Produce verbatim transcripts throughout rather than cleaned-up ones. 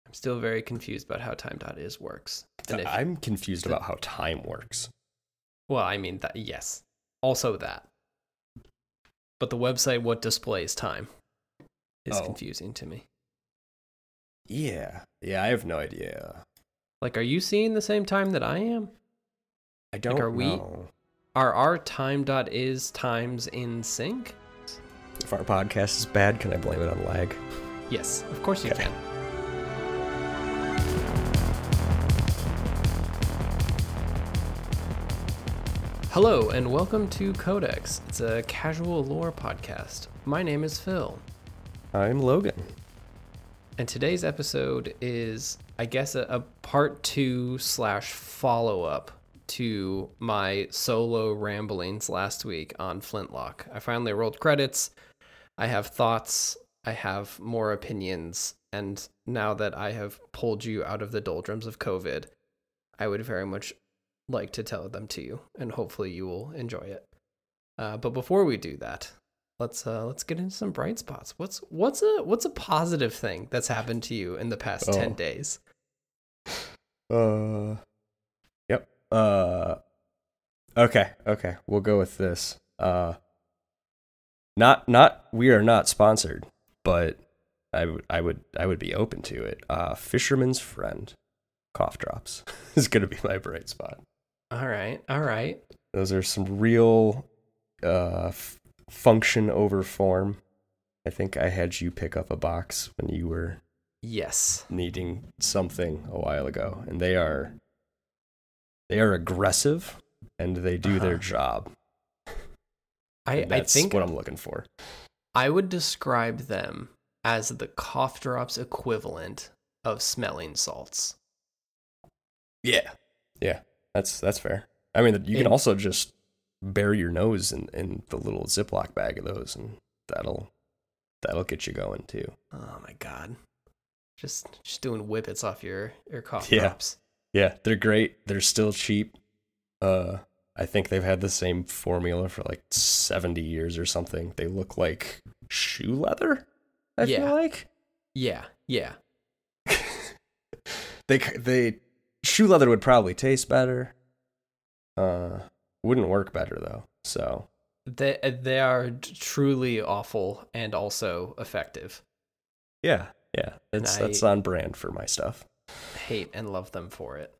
I'm still very confused about how time.is works. And if, I'm confused about how time works. well, I mean, that yes. Also that. But the website, what displays time, is Oh. confusing to me. Yeah. Yeah, I have no idea. Like, are you seeing the same time that I am? I don't like, are we, know. Are our time.is times in sync? If our podcast is bad, can I blame it on lag? Yes, of course you Okay. can. Hello, and welcome to Codex. It's a casual lore podcast. My name is Phil. I'm Logan. And today's episode is, I guess, a, a part two slash follow-up to my solo ramblings last week on Flintlock. I finally rolled credits. I have thoughts. I have more opinions. And now that I have pulled you out of the doldrums of COVID, I would very much like to tell them to you, and hopefully you will enjoy it. Uh, but before we do that, let's uh, let's get into some bright spots. What's what's a what's a positive thing that's happened to you in the past Oh. ten days? Uh, yep. Uh, okay, okay. We'll go with this. Uh, not, not. We are not sponsored, but I would, I would, I would be open to it. Uh, Fisherman's Friend, cough drops is gonna be my bright spot. All right, all right. Those are some real, uh, f- function over form. I think I had you pick up a box when you were Yes. needing something a while ago, and they are they are aggressive and they do Uh-huh. their job. I And I that's think what I'm looking for. I would describe them as the cough drops equivalent of smelling salts. Yeah, yeah, that's that's fair. I mean, you can In- also just bury your nose in, in the little Ziploc bag of those, and that'll that'll get you going too. Oh my god. Just just doing whippets off your, your cough Yeah. drops. Yeah, they're great. They're still cheap. Uh, I think they've had the same formula for like seventy years or something. They look like shoe leather, I Yeah. feel like. Yeah, yeah. they they shoe leather would probably taste better. Uh, wouldn't work better though. So They they are truly awful and also effective. yeah, yeah, that's And I- that's on brand for my stuff. Hate and love them for it.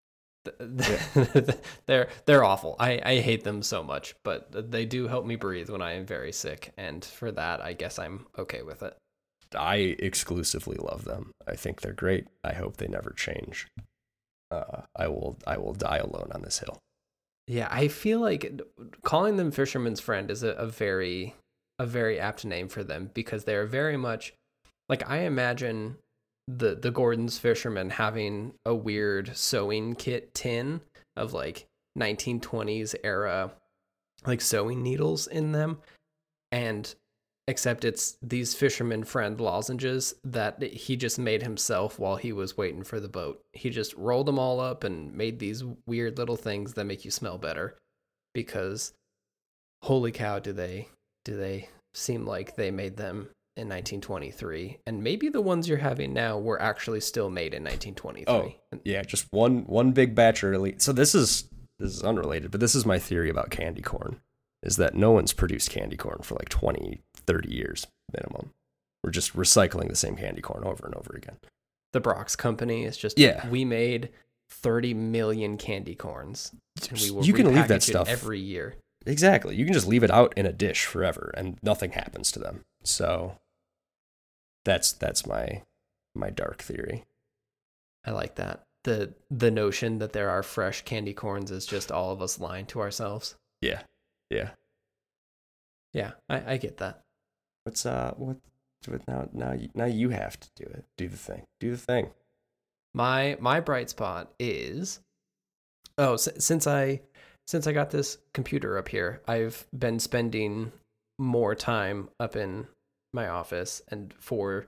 they're they're awful. I, I hate them so much, but they do help me breathe when I am very sick, and for that, I guess I'm okay with it. I exclusively love them. I think they're great. I hope they never change. Uh, I will I will die alone on this hill. Yeah, I feel like calling them Fisherman's Friend is a, a very a very apt name for them, because they're very much like, I imagine the the Gordon's Fisherman having a weird sewing kit tin of like nineteen twenties era like sewing needles in them, and except it's these Fisherman Friend lozenges that he just made himself while he was waiting for the boat. He just rolled them all up and made these weird little things that make you smell better, because holy cow, do they do they seem like they made them in nineteen twenty-three, and maybe the ones you're having now were actually still made in nineteen twenty-three. Oh, yeah, just one one big batch early. So this is this is unrelated, but this is my theory about candy corn, is that no one's produced candy corn for like twenty, thirty years minimum. We're just recycling the same candy corn over and over again. The Brock's company is just, Yeah. we made thirty million candy corns, and we will You can leave repackage that it stuff every year. Exactly. You can just leave it out in a dish forever and nothing happens to them. So that's that's my my dark theory. I like that. The the notion that there are fresh candy corns is just all of us lying to ourselves. Yeah. Yeah. Yeah, I, I get that. What's uh what what now now you, now you have to do it. Do the thing. Do the thing. My my bright spot is, oh, s- since I since I got this computer up here, I've been spending more time up in my office, and for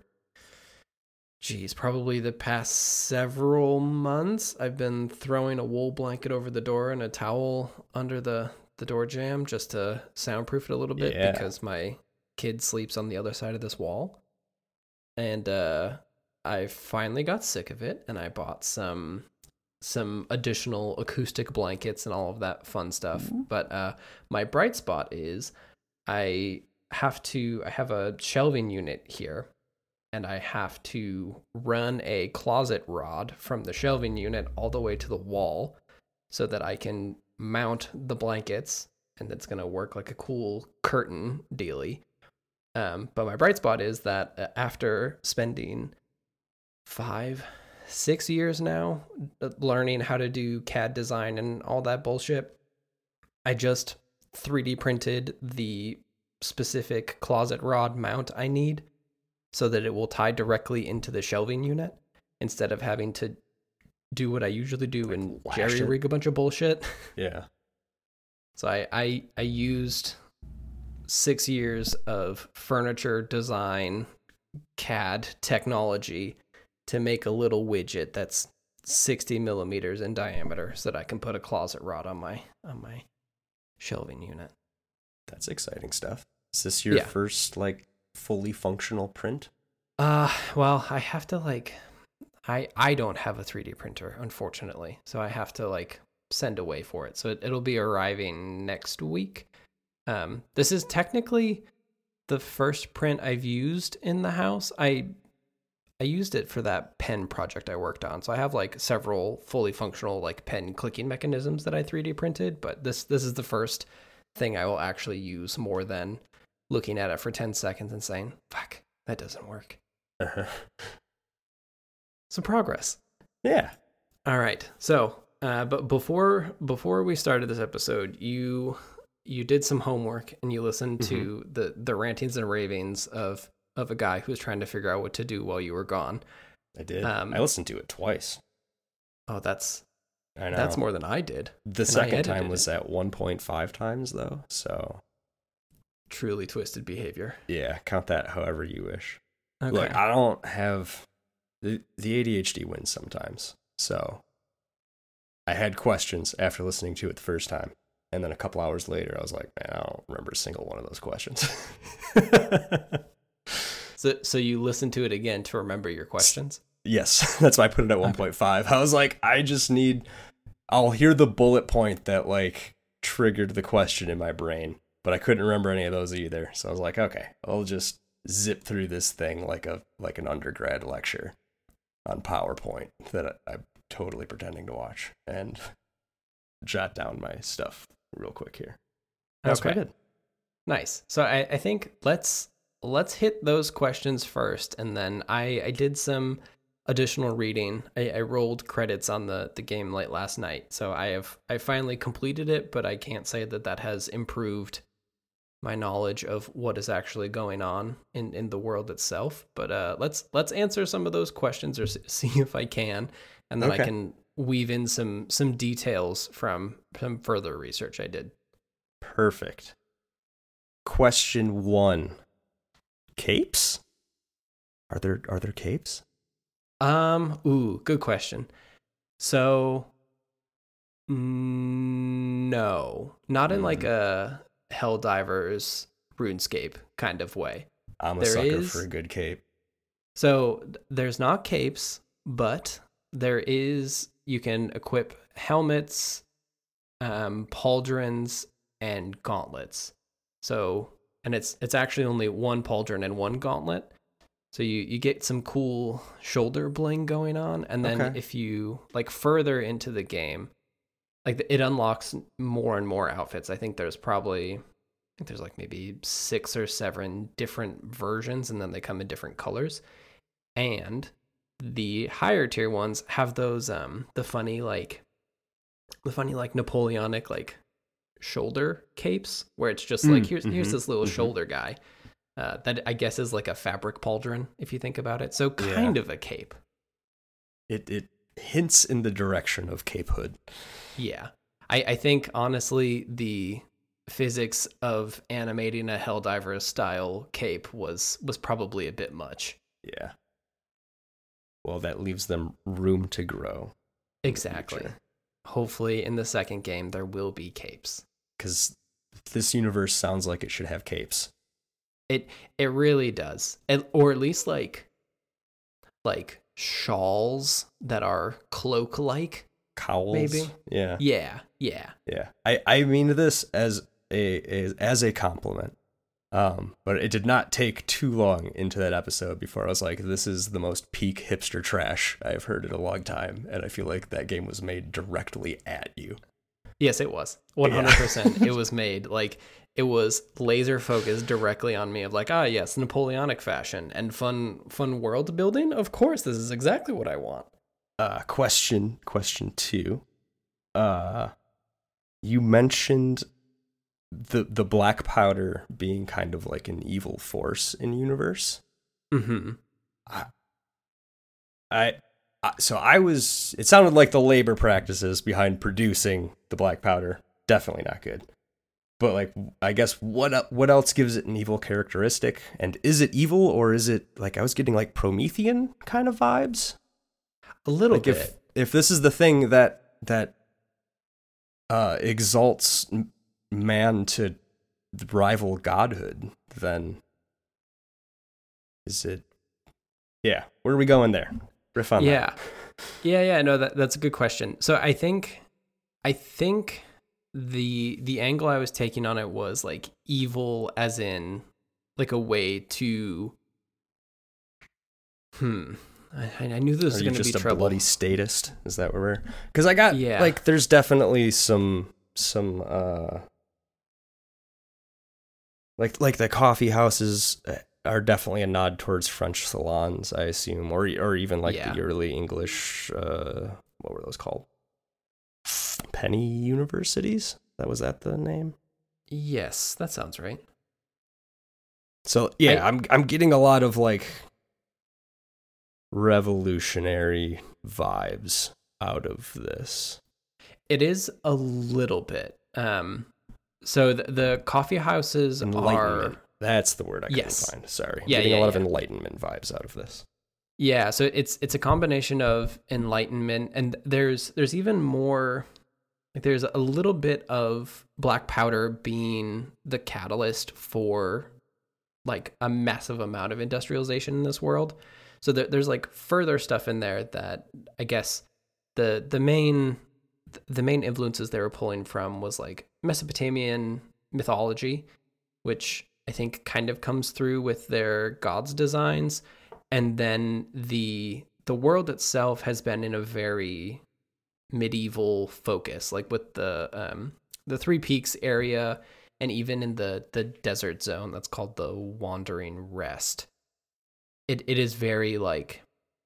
geez, probably the past several months, I've been throwing a wool blanket over the door and a towel under the the door jamb just to soundproof it a little bit, Yeah. because my kid sleeps on the other side of this wall. And uh I finally got sick of it, and I bought some some additional acoustic blankets and all of that fun stuff. Mm-hmm. But uh, my bright spot is I have to I have a shelving unit here, and I have to run a closet rod from the shelving unit all the way to the wall so that I can mount the blankets, and it's going to work like a cool curtain dealy. Um, but my bright spot is that after spending five, six years now learning how to do C A D design and all that bullshit, I just three D printed the specific closet rod mount I need so that it will tie directly into the shelving unit instead of having to do what I usually do like and jerry rig a bunch of bullshit. Yeah. So I, I I used six years of furniture design C A D technology to make a little widget that's sixty millimeters in diameter so that I can put a closet rod on my on my shelving unit. That's exciting stuff. Is this your yeah. first like fully functional print? Uh, well, I have to like, I I don't have a three D printer, unfortunately, so I have to like send away for it. So it, it'll be arriving next week. Um, this is technically the first print I've used in the house. I I used it for that pen project I worked on, so I have like several fully functional like pen clicking mechanisms that I three D printed. But this this is the first thing I will actually use more than looking at it for ten seconds and saying, fuck, that doesn't work. Uh-huh. Some progress. Yeah. All right. So, uh, but before before we started this episode, you you did some homework and you listened mm-hmm. to the the rantings and ravings of of a guy who was trying to figure out what to do while you were gone. I did. Um, I listened to it twice. Oh, that's I know. That's more than I did. The second time was it. at one point five times though, so truly twisted behavior. Yeah, count that however you wish. Okay. Look, I don't have the the A D H D wins sometimes. So I had questions after listening to it the first time. And then a couple hours later, I was like, man, I don't remember a single one of those questions. so so you listened to it again to remember your questions? Yes, that's why I put it at one point five. I was like, I just need, I'll hear the bullet point that like triggered the question in my brain, but I couldn't remember any of those either. So I was like, okay, I'll just zip through this thing like a like an undergrad lecture on PowerPoint that I'm totally pretending to watch and jot down my stuff real quick here. That's okay. Good. Nice. So I, I think let's let's hit those questions first, and then I, I did some additional reading. I, I rolled credits on the, the game late last night, so I have I finally completed it, but I can't say that that has improved my knowledge of what is actually going on in, in the world itself. But uh, let's let's answer some of those questions or see if I can, and then okay. I can weave in some some details from some further research I did. Perfect. Question one. Capes? Are there are there capes? Um, ooh, good question. So no, not in mm. like a Helldivers RuneScape kind of way. I'm a there sucker is, for a good cape. So there's not capes, but there is, you can equip helmets, um, pauldrons, and gauntlets. So, and it's it's actually only one pauldron and one gauntlet. So you, you get some cool shoulder bling going on. And then okay. if you, like, further into the game, like, it unlocks more and more outfits. I think there's probably, I think there's, like, maybe six or seven different versions, and then they come in different colors. And the higher tier ones have those, um, the funny, like, the funny, like, Napoleonic, like, shoulder capes, where it's just like, mm, here's mm-hmm, here's this little mm-hmm. shoulder guy. Uh, that I guess is like a fabric pauldron, if you think about it. So kind yeah. of a cape. It it hints in the direction of capehood. Yeah. I, I think, honestly, the physics of animating a Helldivers style cape was was probably a bit much. Yeah. Well, that leaves them room to grow. Exactly. In Hopefully in the second game there will be capes. Because this universe sounds like it should have capes. It it really does. It, or at least, like, like shawls that are cloak like. Cowls. Maybe. Yeah. Yeah. Yeah. Yeah. I, I mean this as a, a as a compliment. Um, but it did not take too long into that episode before I was like, this is the most peak hipster trash I've heard in a long time. And I feel like that game was made directly at you. Yes, it was. one hundred percent. Yeah. It was made like it was laser focused directly on me of like, ah, yes, Napoleonic fashion and fun, fun world building. Of course, this is exactly what I want. Uh, question, question two. Uh, you mentioned the the black powder being kind of like an evil force in universe. Mm-hmm. I, I, I so I was. It sounded like the labor practices behind producing the black powder definitely not good. But like, I guess what what else gives it an evil characteristic? And is it evil or is it like I was getting like Promethean kind of vibes? A little like bit. If if this is the thing that that uh, exalts man to rival godhood, then is it? Yeah, where are we going there? Riff on yeah. that. Yeah, yeah, no, that that's a good question. So I think, I think the the angle I was taking on it was like evil, as in like a way to. Hmm. I, I knew this was going to be just a trouble. bloody statist? Is that where we're? Because I got Yeah. like, there's definitely some some uh like like the coffee houses are definitely a nod towards French salons, I assume, or or even like Yeah. the early English. Uh, what were those called? Penny universities. That was that the name. Yes, that sounds right. So yeah, I- I'm I'm getting a lot of like revolutionary vibes out of this. It is a little bit. Um, so the, the coffee houses Enlightenment. are That's the word I couldn't Yes. find. Sorry. Yeah, Getting yeah, a lot of yeah. enlightenment vibes out of this. yeah. So it's it's a combination of enlightenment, and there's there's even more. Like there's a little bit of black powder being the catalyst for like a massive amount of industrialization in this world. So there, there's like further stuff in there that I guess the the main the main influences they were pulling from was like Mesopotamian mythology, which I think kind of comes through with their gods designs, and then the the world itself has been in a very medieval focus, like with the um the Three Peaks area, and even in the the desert zone that's called the Wandering Rest. It it is very like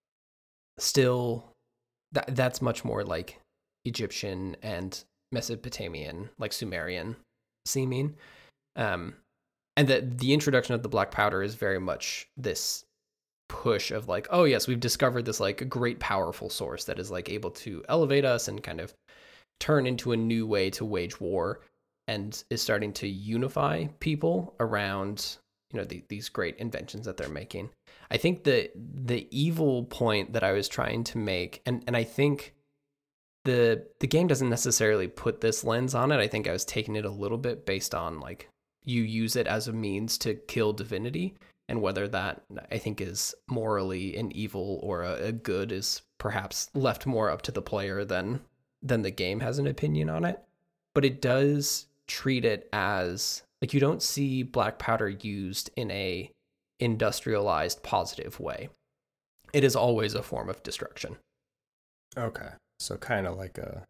still that that's much more like Egyptian and Mesopotamian, like Sumerian seeming. Um and the the introduction of the black powder is very much this push of like, oh yes, we've discovered this like great powerful source that is like able to elevate us and kind of turn into a new way to wage war, and is starting to unify people around, you know, the, these great inventions that they're making. I think the the evil point that I was trying to make, and and I think the the game doesn't necessarily put this lens on it. I think I was taking it a little bit based on like you use it as a means to kill divinity, and whether that I think is morally an evil or a, a good is perhaps left more up to the player than than the game has an opinion on it. But it does treat it as like you don't see black powder used in a industrialized positive way. It is always a form of destruction. Okay. So kind of like a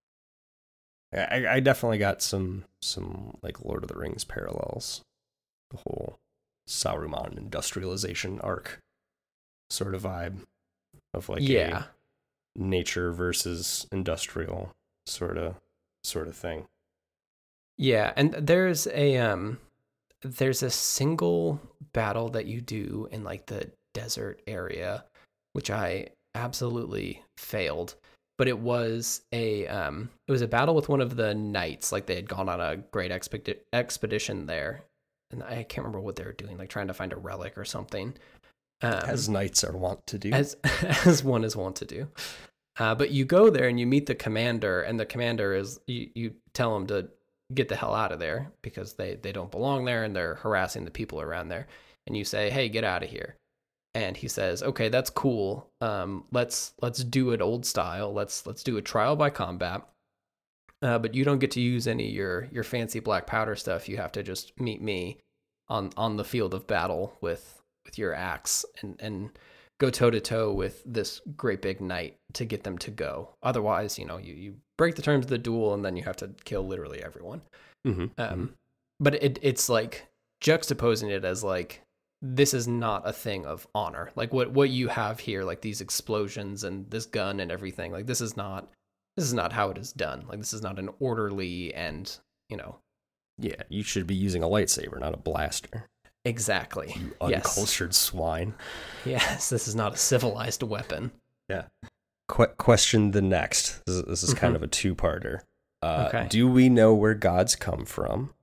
I, I definitely got some some like Lord of the Rings parallels. The whole Saruman industrialization arc sort of vibe of like Yeah. a nature versus industrial sort of sort of thing. Yeah, and there's a um there's a single battle that you do in like the desert area, which I absolutely failed. But it was a um it was a battle with one of the knights. Like they had gone on a great expedi- expedition there, and I can't remember what they were doing, like trying to find a relic or something. Um, As knights are wont to do. as as one is wont to do. Uh, but you go there and you meet the commander, and the commander is you, you tell him to get the hell out of there because they they don't belong there and they're harassing the people around there. And you say, "Hey, get out of here." and he says, "Okay, that's cool. Um, let's let's do it old style. Let's let's do a trial by combat. Uh, but you don't get to use any of your your fancy black powder stuff. You have to just meet me on on the field of battle with with your axe and and go toe to toe with this great big knight to get them to go. Otherwise, you know, you you break the terms of the duel, and then you have to kill literally everyone." Mm-hmm. Um, mm-hmm. but it it's like juxtaposing it as like, this is not a thing of honor. Like what what you have here, like these explosions and this gun and everything. Like this is not this is not how it is done. Like this is not an orderly and, you know. Yeah, you should be using a lightsaber, not a blaster. Exactly. You Yes. uncultured swine. Yes, this is not a civilized weapon. Yeah. Qu- question the next. This is, this is Mm-hmm. kind of a two-parter. Uh, Okay. Do we know where gods come from?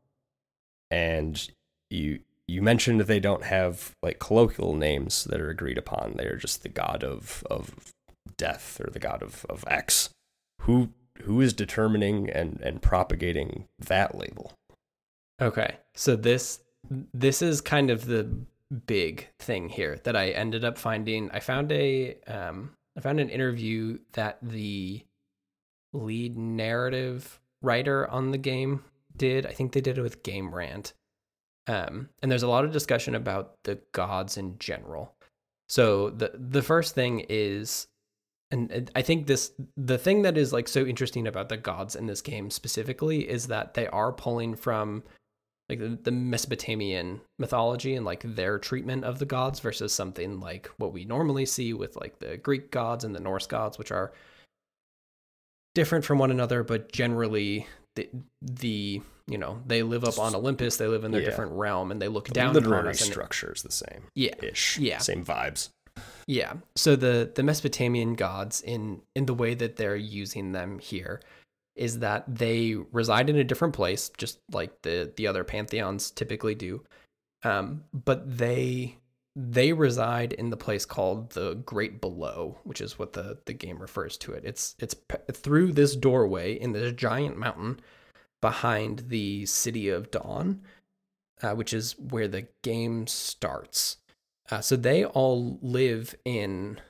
And you you mentioned they don't have like colloquial names that are agreed upon. They're just the god of of death or the god of, of X. Who who is determining and, and propagating that label? Okay. So this this is kind of the big thing here that I ended up finding. I found a um I found an interview that the lead narrative writer on the game did. I think they did it with Game Rant. Um, and there's a lot of discussion about the gods in general. So the the first thing is, and and I think this the thing that is like so interesting about the gods in this game specifically is that they are pulling from like the, the Mesopotamian mythology and like their treatment of the gods versus something like what we normally see with like the Greek gods and the Norse gods, which are different from one another, but generally the, the you know, they live up on Olympus, they live in their Yeah. different realm, and they look The down upon literary us. And structure is the same. Yeah. Ish. Yeah. Same vibes. Yeah. So the the Mesopotamian gods in in the way that they're using them here is that they reside in a different place, just like the the other pantheons typically do. Um, but they they reside in the place called the Great Below, which is what the the game refers to it. It's it's p- through this doorway in this giant mountain behind the City of Dawn, uh, which is where the game starts. Uh, so they all live in,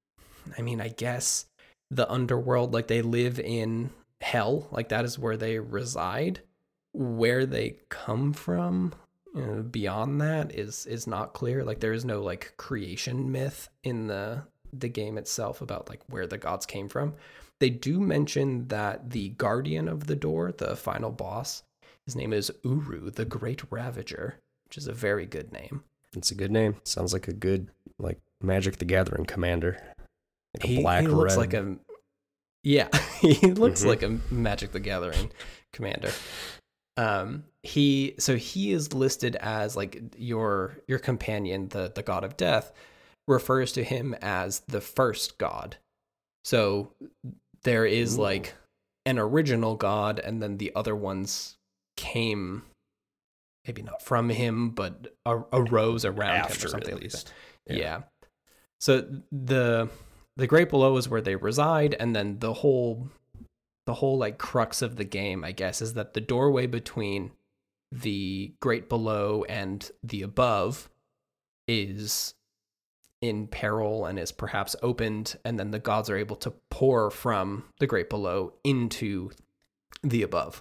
I mean, I guess the underworld, like they live in hell, like that is where they reside. Where they come from, you know, beyond that is is not clear. Like there is no like creation myth in the the game itself about like where the gods came from. They do mention that the guardian of the door, the final boss, his name is Uru, the Great Ravager, which is a very good name. It's a good name. Sounds like a good like Magic the Gathering commander. Like a He, black he looks red. like a yeah, he looks Mhm. like a Magic the Gathering commander. Um, he so he is listed as like your your companion, the the god of death, refers to him as the first god. So there is Ooh. like an original god, and then the other ones came, maybe not from him, but ar- arose around him After or something at like least. that. Yeah. So the the Great Below is where they reside, and then the whole the whole like crux of the game, I guess, is that the doorway between the Great Below and the above is in peril and is perhaps opened, and then the gods are able to pour from the Great Below into the above.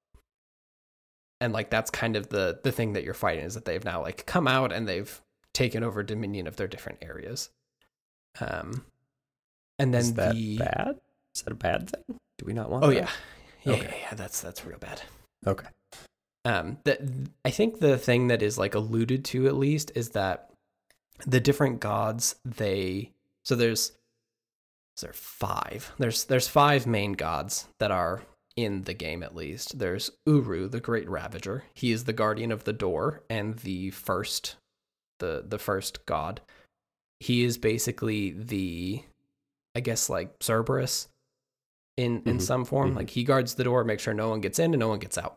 And like that's kind of the the thing that you're fighting, is that they've now like come out and they've taken over dominion of their different areas. Um, and then Is that the bad? Is that a bad thing? Do we not want oh that? yeah, yeah, Okay. yeah, yeah, that's that's real bad. Okay. Um, that I think the thing that is like alluded to at least is that the different gods, they so there's so there are five. There's there's five main gods that are in the game at least. There's Uru, the Great Ravager. He is the guardian of the door and the first the the first god. He is basically the, I guess, like Cerberus in in Mhm. some form. Mhm. Like he guards the door, makes sure no one gets in and no one gets out.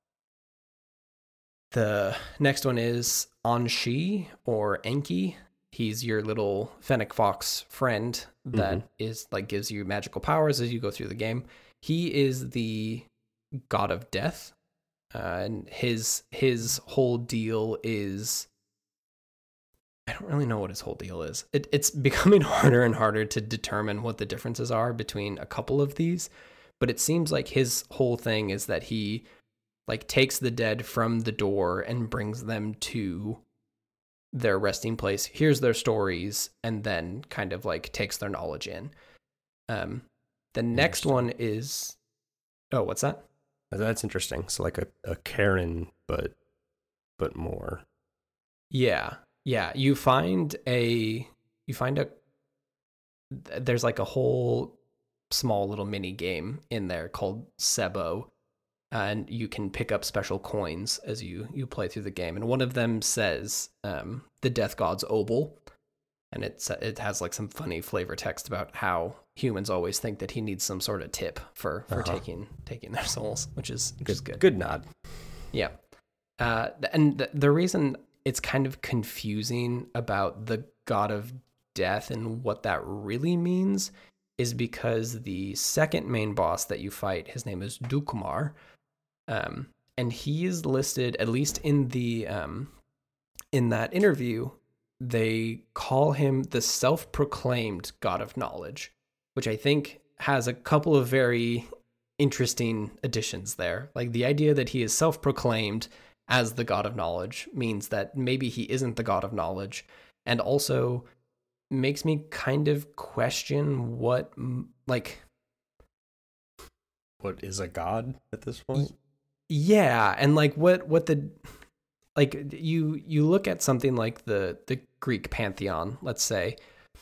The next one is Anshi or Enki. He's your little fennec fox friend that Mhm. is like gives you magical powers as you go through the game. He is the god of death, uh, and his his whole deal is I don't really know what his whole deal is. It, it's becoming harder and harder to determine what the differences are between a couple of these, but it seems like his whole thing is that he like takes the dead from the door and brings them to their resting place, hears their stories, and then kind of like takes their knowledge in. Um, the next one is, oh, what's that? That's interesting. So like a, a Karen, but but more. Yeah, yeah. You find a you find a there's like a whole small little mini game in there called Sebo, and you can pick up special coins as you you play through the game. And one of them says um, the Death God's Obol, and it's it has like some funny flavor text about how humans always think that he needs some sort of tip for for uh-huh. taking taking their souls, which is which good, is good. Good nod. Yeah, uh, and the, the reason it's kind of confusing about the God of Death and what that really means is because the second main boss that you fight, his name is Dukmar, um, and he is listed, at least in the um, in that interview, they call him the self-proclaimed God of Knowledge, which I think has a couple of very interesting additions there. Like the idea that he is self-proclaimed as the God of Knowledge means that maybe he isn't the God of Knowledge, and also makes me kind of question what, like, what is a god at this point? Yeah, and like what what the like you you look at something like the the Greek pantheon, let's say,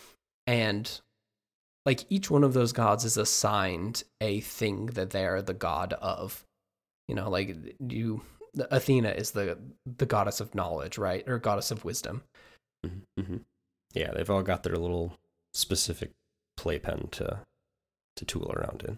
and like each one of those gods is assigned a thing that they are the god of. You know, like you Athena is the the goddess of knowledge, right? Or goddess of wisdom. Mm-hmm. Mm-hmm. Yeah, they've all got their little specific playpen to to tool around in.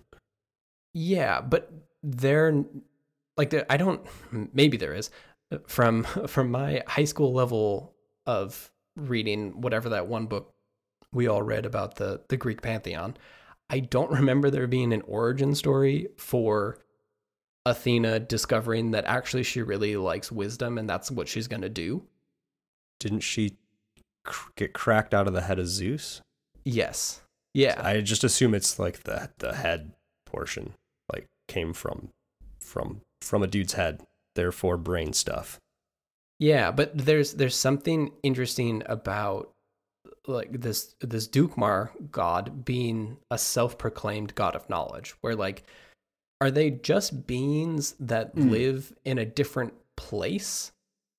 Yeah, but they're like I don't. Maybe there is from from my high school level of reading whatever that one book we all read about the the Greek pantheon. I don't remember there being an origin story for Athena discovering that actually she really likes wisdom and that's what she's going to do. Didn't she cr- get cracked out of the head of Zeus? Yes. Yeah. So I just assume it's like the the head portion, like came from from from a dude's head, therefore brain stuff. Yeah, but there's there's something interesting about like this this Dukmar god being a self-proclaimed god of knowledge, where like are they just beings that mm. live in a different place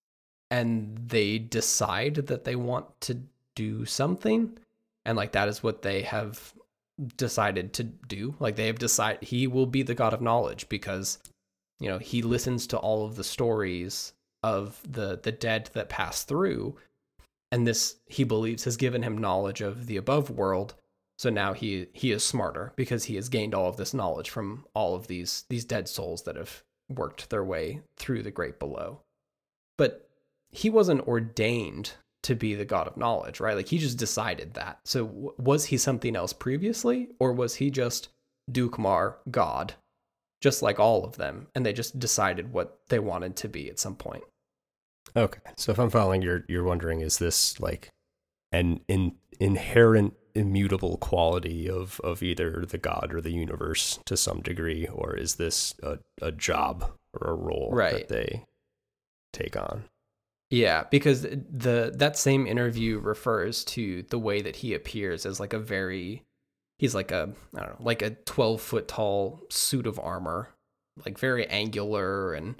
and they decide that they want to do something, and like that is what they have decided to do? Like they have decided he will be the god of knowledge because, you know, he listens to all of the stories of the the dead that pass through, and this he believes has given him knowledge of the above world. So now he he is smarter because he has gained all of this knowledge from all of these these dead souls that have worked their way through the great below. But he wasn't ordained to be the god of knowledge, right? Like he just decided that. So w- was he something else previously, or was he just Dukmar, god, just like all of them, and they just decided what they wanted to be at some point? Okay, so if I'm following, you're you're wondering, is this like an in, inherent immutable quality of, of either the god or the universe to some degree, or is this a, a job or a role right. that they take on? Yeah, because the that same interview refers to the way that he appears as like a very, he's like a, I don't know, like a twelve foot tall suit of armor, like very angular and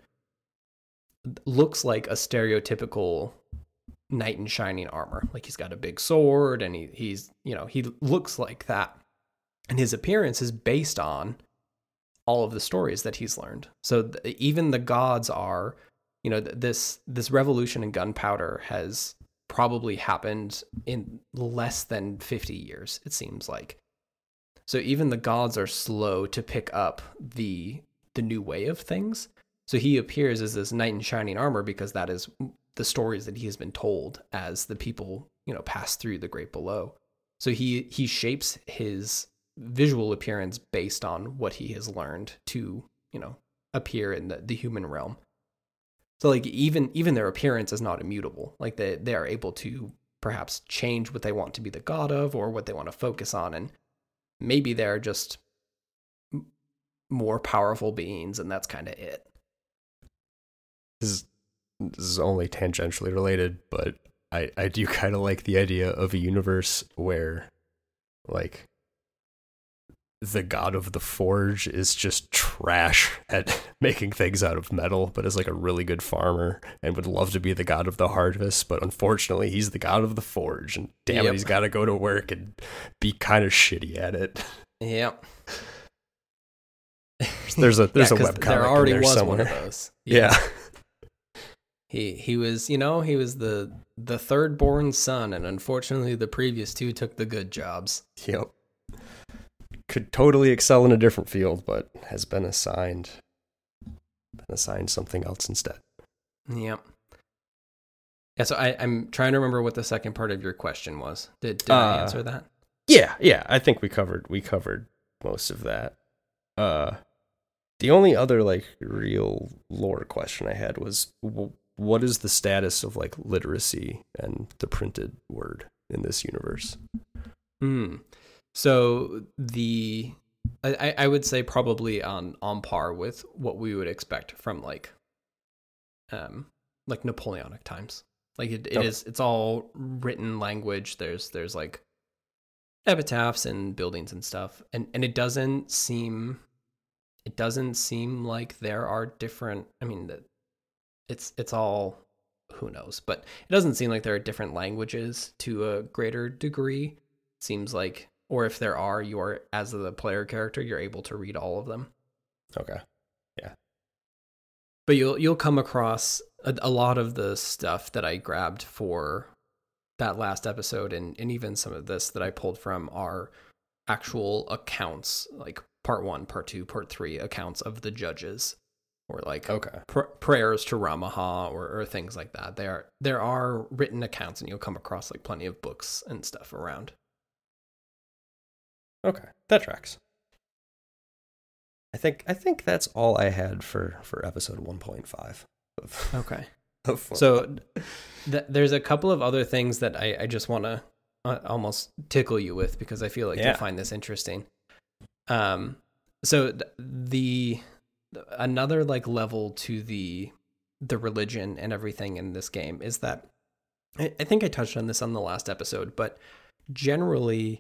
looks like a stereotypical knight in shining armor. Like he's got a big sword and he, he's, you know, he looks like that. And his appearance is based on all of the stories that he's learned. So th- even the gods are, you know, th- this this revolution in gunpowder has probably happened in less than fifty years, it seems like. So even the gods are slow to pick up the the new way of things. So he appears as this knight in shining armor because that is the stories that he has been told as the people, you know, pass through the great below. So he he shapes his visual appearance based on what he has learned to, you know, appear in the, the human realm. So like even even their appearance is not immutable. Like they they are able to perhaps change what they want to be the god of or what they want to focus on. And maybe they're just more powerful beings, and that's kind of it. This is, this is only tangentially related, but I, I do kind of like the idea of a universe where, like, the god of the forge is just trash at making things out of metal, but is like a really good farmer and would love to be the god of the harvest, but unfortunately he's the god of the forge, and damn yep. it, he's got to go to work and be kind of shitty at it. Yep. There's a there's yeah, a webcomic there already there was somewhere. One of those. Yeah. yeah. He he was, you know, he was the the third born son, and unfortunately the previous two took the good jobs. Yep. Could totally excel in a different field, but has been assigned been assigned something else instead. Yep. Yeah, so I, I'm trying to remember what the second part of your question was. Did, did uh, I answer that? Yeah, yeah. I think we covered we covered most of that. Uh, the only other like real lore question I had was, w- what is the status of like literacy and the printed word in this universe? Hmm. So the I, I would say probably on on par with what we would expect from like um like Napoleonic times. Like it, it okay. is it's all written language. There's there's like epitaphs and buildings and stuff. And and it doesn't seem it doesn't seem like there are different I mean it's it's all who knows, but it doesn't seem like there are different languages to a greater degree. It seems like, or if there are, you are, as the player character, you're able to read all of them. Okay. Yeah. But you'll you'll come across a, a lot of the stuff that I grabbed for that last episode, and, and even some of this that I pulled from are actual accounts, like part one, part two, part three accounts of the judges, or like okay. pr- prayers to Ramaha, or, or things like that. There are, there are written accounts, and you'll come across like plenty of books and stuff around. Okay, that tracks. I think I think that's all I had for, for episode one point five. Of, okay. Of so th- there's a couple of other things that I, I just want to uh, almost tickle you with, because I feel like yeah. you'll find this interesting. Um, so th- the another like level to the the religion and everything in this game is that I, I think I touched on this on the last episode, but generally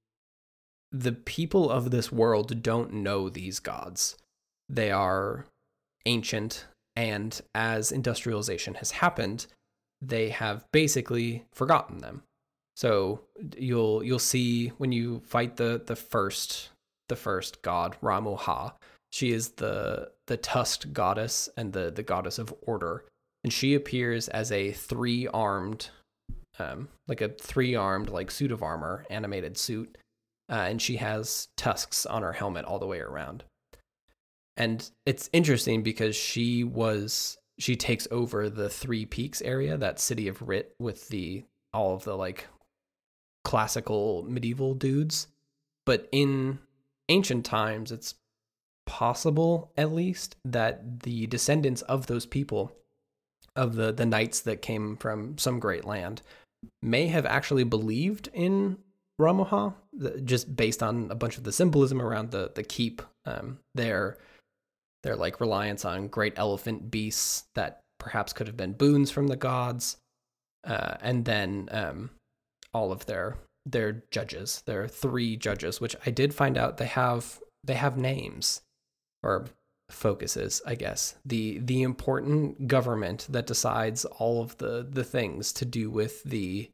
the people of this world don't know these gods. They are ancient, and as industrialization has happened, they have basically forgotten them. So you'll you'll see when you fight the the first the first god, Ramuha. She is the the tusked goddess and the the goddess of order, and she appears as a three armed, um, like a three armed like suit of armor, animated suit. Uh, and she has tusks on her helmet all the way around. And it's interesting because she was she takes over the Three Peaks area, that city of Rit, with the all of the like classical medieval dudes. But in ancient times, it's possible, at least, that the descendants of those people, of the the knights that came from some great land, may have actually believed in Ramuha, just based on a bunch of the symbolism around the the keep, um, their their like reliance on great elephant beasts that perhaps could have been boons from the gods, uh, and then um, all of their their judges, their three judges, which I did find out they have they have names or focuses, I guess. The the important government that decides all of the the things to do with the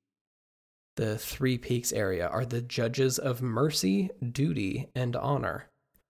The Three Peaks area are the judges of mercy, duty, and honor,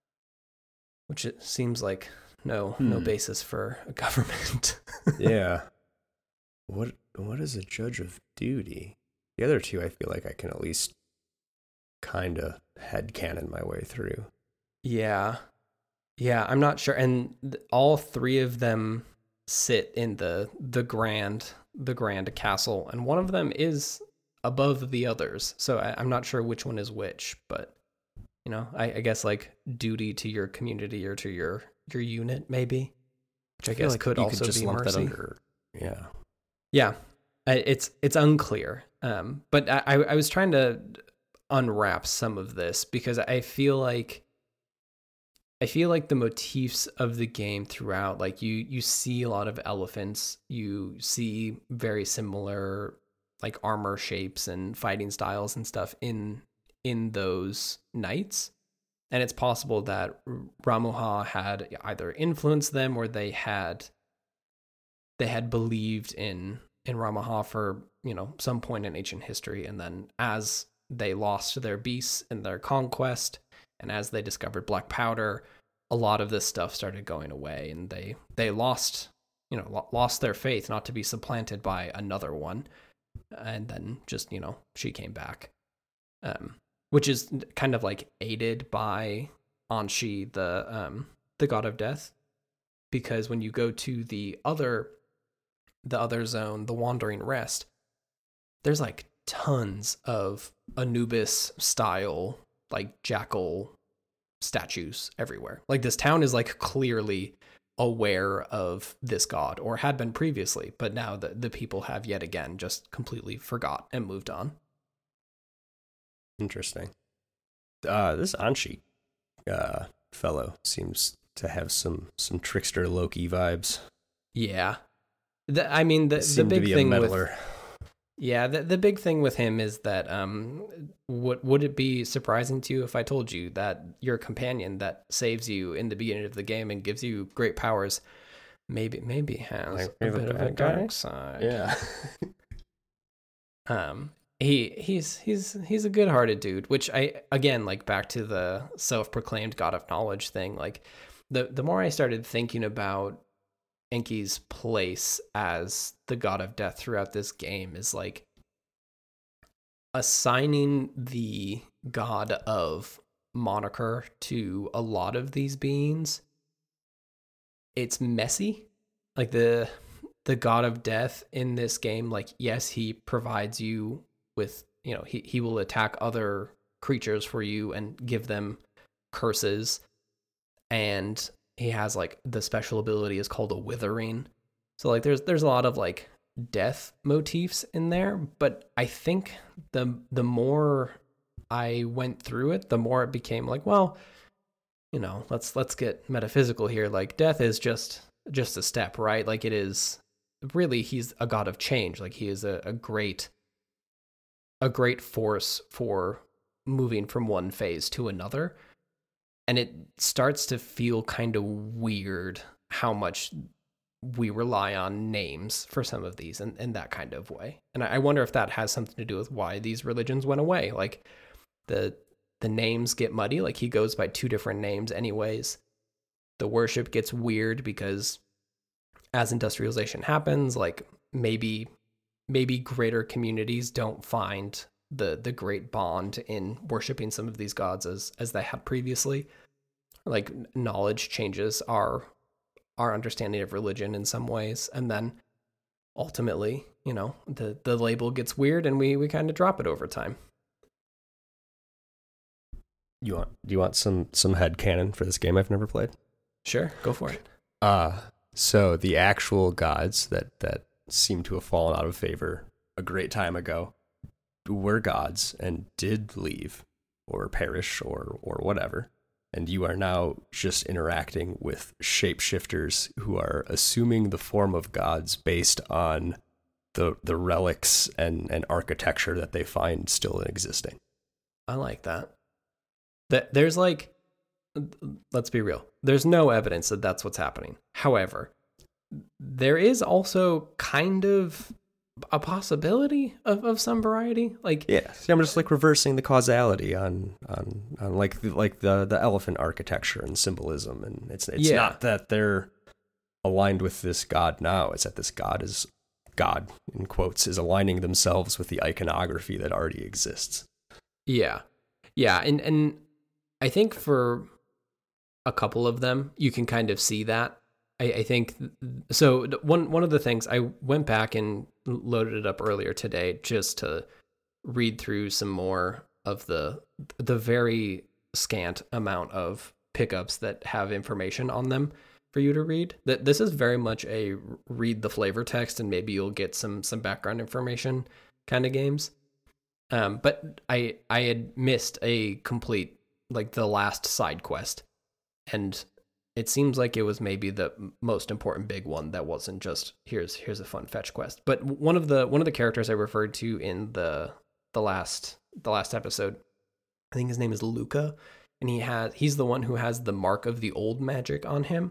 which it seems like no hmm. no basis for a government. Yeah. What what is a judge of duty? The other two, I feel like I can at least kind of headcanon my way through. Yeah. Yeah, I'm not sure. And th- all three of them sit in the the grand the grand castle, and one of them is above the others, so I, I'm not sure which one is which, but you know, I, I guess like duty to your community or to your your unit, maybe, which I, I guess like could also could just be mercy. Under, yeah, yeah, I- it's it's unclear. Um, but I I I was trying to unwrap some of this because I feel like I feel like the motifs of the game throughout, like you you see a lot of elephants, you see very similar like armor shapes and fighting styles and stuff in in those knights. And it's possible that Ramuha had either influenced them or they had they had believed in in Ramuha for, you know, some point in ancient history, and then as they lost their beasts in their conquest and as they discovered black powder, a lot of this stuff started going away, and they they lost, you know, lost their faith not to be supplanted by another one. And then just, you know, she came back. Um which is kind of like aided by Anshi, the um the god of death, because when you go to the other the other zone, the Wandering Rest, there's like tons of Anubis style like jackal statues everywhere. Like this town is like clearly aware of this god, or had been previously, but now the, the people have yet again just completely forgot and moved on. Interesting. Uh, this Anshi uh, fellow seems to have some some trickster Loki vibes. Yeah. The, I mean, the, the big thing with... Yeah, the, the big thing with him is that um, would, would it be surprising to you if I told you that your companion that saves you in the beginning of the game and gives you great powers maybe maybe has like, a bit of a dark guy? Side? Yeah. um, he he's he's he's a good-hearted dude, which I again like back to the self-proclaimed god of knowledge thing. Like the the more I started thinking about Enki's place as the god of death throughout this game is like assigning the god of moniker to a lot of these beings. It's messy. Like the the god of death in this game, like yes, he provides you with, you know, he, he will attack other creatures for you and give them curses, and he has like the special ability is called a withering. So like there's there's a lot of like death motifs in there, but I think the the more I went through it, the more it became like, well, you know, let's let's get metaphysical here. Like death is just just a step, right? Like it is really, he's a god of change. Like he is a, a great a great force for moving from one phase to another. And it starts to feel kind of weird how much we rely on names for some of these in, in that kind of way. And I wonder if that has something to do with why these religions went away. Like the the names get muddy. Like he goes by two different names anyways. The worship gets weird because as industrialization happens, like maybe maybe greater communities don't find the the great bond in worshiping some of these gods as as they had previously. Like knowledge changes our our understanding of religion in some ways, and then ultimately, you know, the the label gets weird and we we kind of drop it over time. You want do you want some some headcanon for this game I've never played? Sure, go for it. Uh so the actual gods that that seem to have fallen out of favor a great time ago were gods and did leave or perish or or whatever. And you are now just interacting with shapeshifters who are assuming the form of gods based on the the relics and, and architecture that they find still existing. I like that. That there's like, let's be real. There's no evidence that that's what's happening. However, there is also kind of a possibility of, of some variety. Like yeah, see, I'm just like reversing the causality on on, on like the, like the the elephant architecture and symbolism, and it's it's yeah. not that they're aligned with this god now. It's that this god is god in quotes is aligning themselves with the iconography that already exists. Yeah, yeah, and and I think for a couple of them, you can kind of see that. I, I think so. One one of the things I went back and loaded it up earlier today just to read through some more of the the very scant amount of pickups that have information on them for you to read. That this is very much a read the flavor text and maybe you'll get some some background information kind of games. Um, but I I had missed a complete like the last side quest, and it seems like it was maybe the most important big one that wasn't just here's here's a fun fetch quest. But one of the one of the characters I referred to in the the last the last episode, I think his name is Luca, and he has he's the one who has the mark of the old magic on him.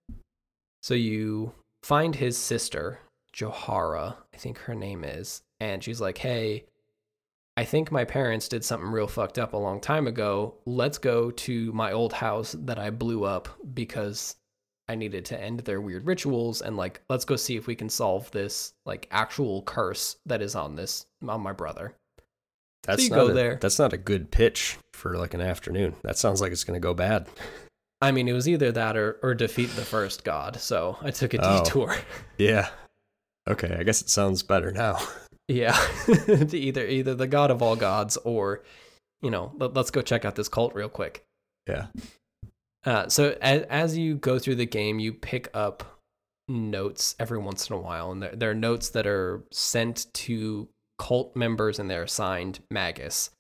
So you find his sister, Johara, I think her name is, and she's like, "Hey, I think my parents did something real fucked up a long time ago. Let's go to my old house that I blew up because I needed to end their weird rituals, and like let's go see if we can solve this like actual curse that is on this on my brother." That's so you not go a, there. That's not a good pitch for like an afternoon. That sounds like it's going to go bad. I mean, it was either that or, or defeat the first god, so I took a Oh. detour. Yeah. Okay, I guess it sounds better now. Yeah, to either either the god of all gods or, you know, let, let's go check out this cult real quick. Yeah. Uh, so as, as you go through the game, you pick up notes every once in a while, and there, there are notes that are sent to cult members, and they're assigned Magus.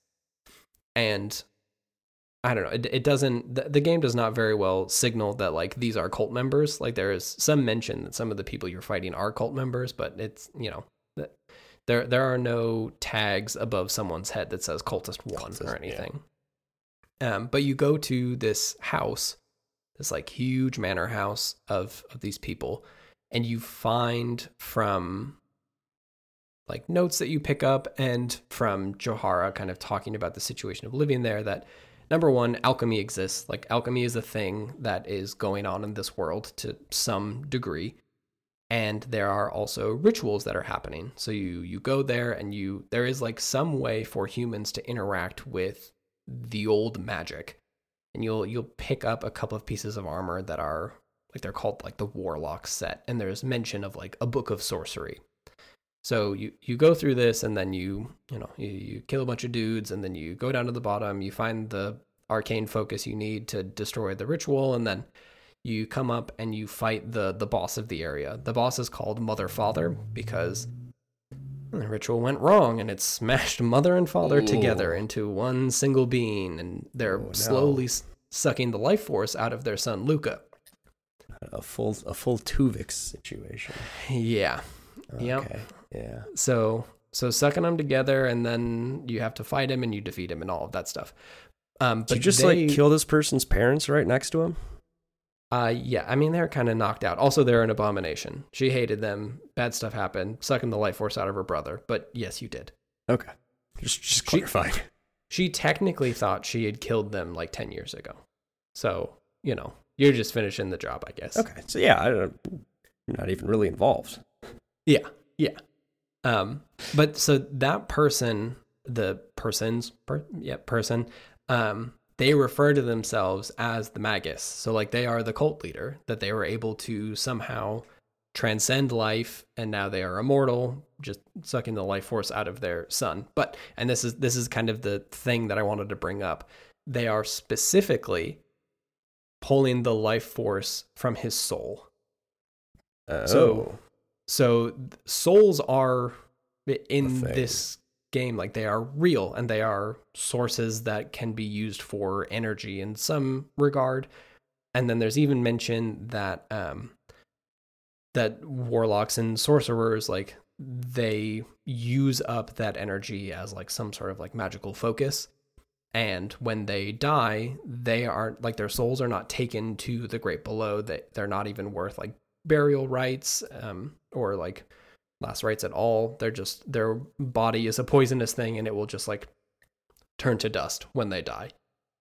And I don't know, it, it doesn't, the, the game does not very well signal that like these are cult members. Like there is some mention that some of the people you're fighting are cult members, but it's, you know, there there are no tags above someone's head that says cultist one cultist, or anything. Yeah. Um, but you go to this house, this like huge manor house of, of these people, and you find from like notes that you pick up and from Johara kind of talking about the situation of living there that number one, alchemy exists. Like alchemy is a thing that is going on in this world to some degree. And there are also rituals that are happening. So you you go there and you there is like some way for humans to interact with the old magic. And you'll you'll pick up a couple of pieces of armor that are like they're called like the Warlock set. And there's mention of like a book of sorcery. So you, you go through this and then you, you know, you, you kill a bunch of dudes and then you go down to the bottom, you find the arcane focus you need to destroy the ritual, and then you come up and you fight the the boss of the area. The boss is called Mother Father because the ritual went wrong and it smashed mother and father Ooh. together into one single being, and they're oh, no. slowly sucking the life force out of their son Luca. A full a full Tuvix situation. Yeah. Okay. Yep. Yeah. So so sucking them together, and then you have to fight him and you defeat him and all of that stuff. Um, but Did you just they, like kill this person's parents right next to him? Uh, yeah, I mean, they're kind of knocked out. Also, they're an abomination. She hated them. Bad stuff happened. Sucking the life force out of her brother. But yes, you did. Okay. Just, just clarifying. She, she technically thought she had killed them like ten years ago. So, you know, you're just finishing the job, I guess. Okay. So, yeah, I don't, you're not even really involved. Yeah. Yeah. Um, but so that person, the person's, per, yeah, person, um, they refer to themselves as the Magus. So like they are the cult leader, that they were able to somehow transcend life, and now they are immortal, just sucking the life force out of their son. But, and this is this is kind of the thing that I wanted to bring up. They are specifically pulling the life force from his soul. Oh. So so souls are in this game, like they are real, and they are sources that can be used for energy in some regard. And then there's even mention that um that warlocks and sorcerers, like they use up that energy as like some sort of like magical focus, and when they die, they aren't like their souls are not taken to the great below. They they're not even worth like burial rites um or like last rites at all. They're just, their body is a poisonous thing, and it will just like turn to dust when they die.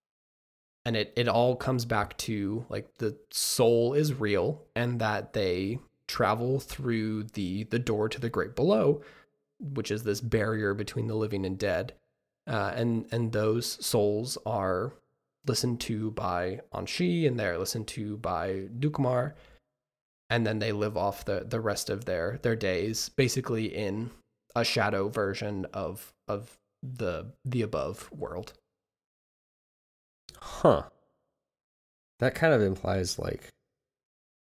And it, it all comes back to like the soul is real, and that they travel through the, the door to the great below, which is this barrier between the living and dead. Uh, and, and those souls are listened to by Anshi, and they're listened to by Dukmar. And then they live off the, the rest of their, their days, basically in a shadow version of of the the above world. Huh. That kind of implies like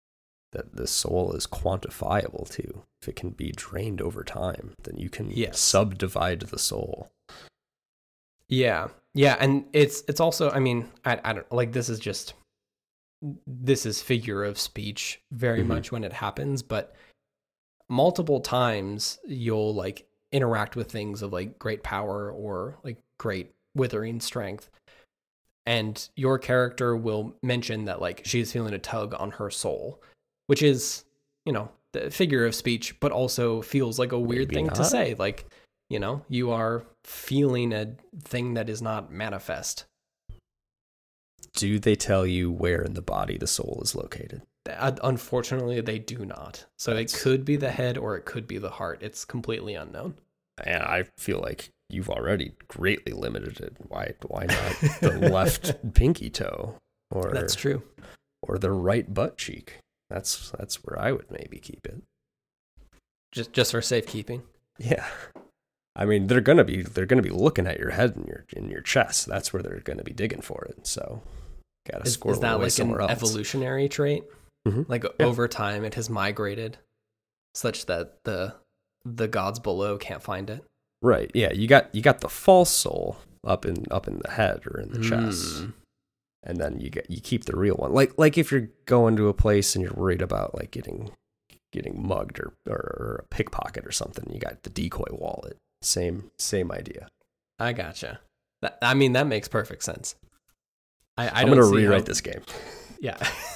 that the soul is quantifiable too. If it can be drained over time, then you can yes. subdivide the soul. Yeah. Yeah, and it's it's also, I mean, I I don't like this is just this is figure of speech very mm-hmm. much when it happens, but multiple times you'll like interact with things of like great power or like great withering strength, and your character will mention that like she's feeling a tug on her soul, which is, you know, the figure of speech, but also feels like a weird Maybe thing not. to say. Like, you know, you are feeling a thing that is not manifest. Do they tell you where in the body the soul is located? Unfortunately, they do not. So That's... it could be the head or it could be the heart. It's completely unknown. And I feel like you've already greatly limited it. Why why not the left pinky toe? Or That's true. Or the right butt cheek. That's that's where I would maybe keep it. Just just for safekeeping. Yeah. I mean, they're gonna be they're gonna be looking at your head and your in your chest. That's where they're gonna be digging for it. So gotta is, squirrel is that away like somewhere an else. Evolutionary trait? Mm-hmm. Like yeah. over time it has migrated such that the the gods below can't find it. Right. Yeah. You got you got the false soul up in up in the head or in the mm. chest, and then you get you keep the real one. Like like if you're going to a place and you're worried about like getting getting mugged or or a pickpocket or something, you got the decoy wallet. Same same idea. I gotcha. That, I mean that makes perfect sense. I, I I'm don't gonna see rewrite how... this game. Yeah.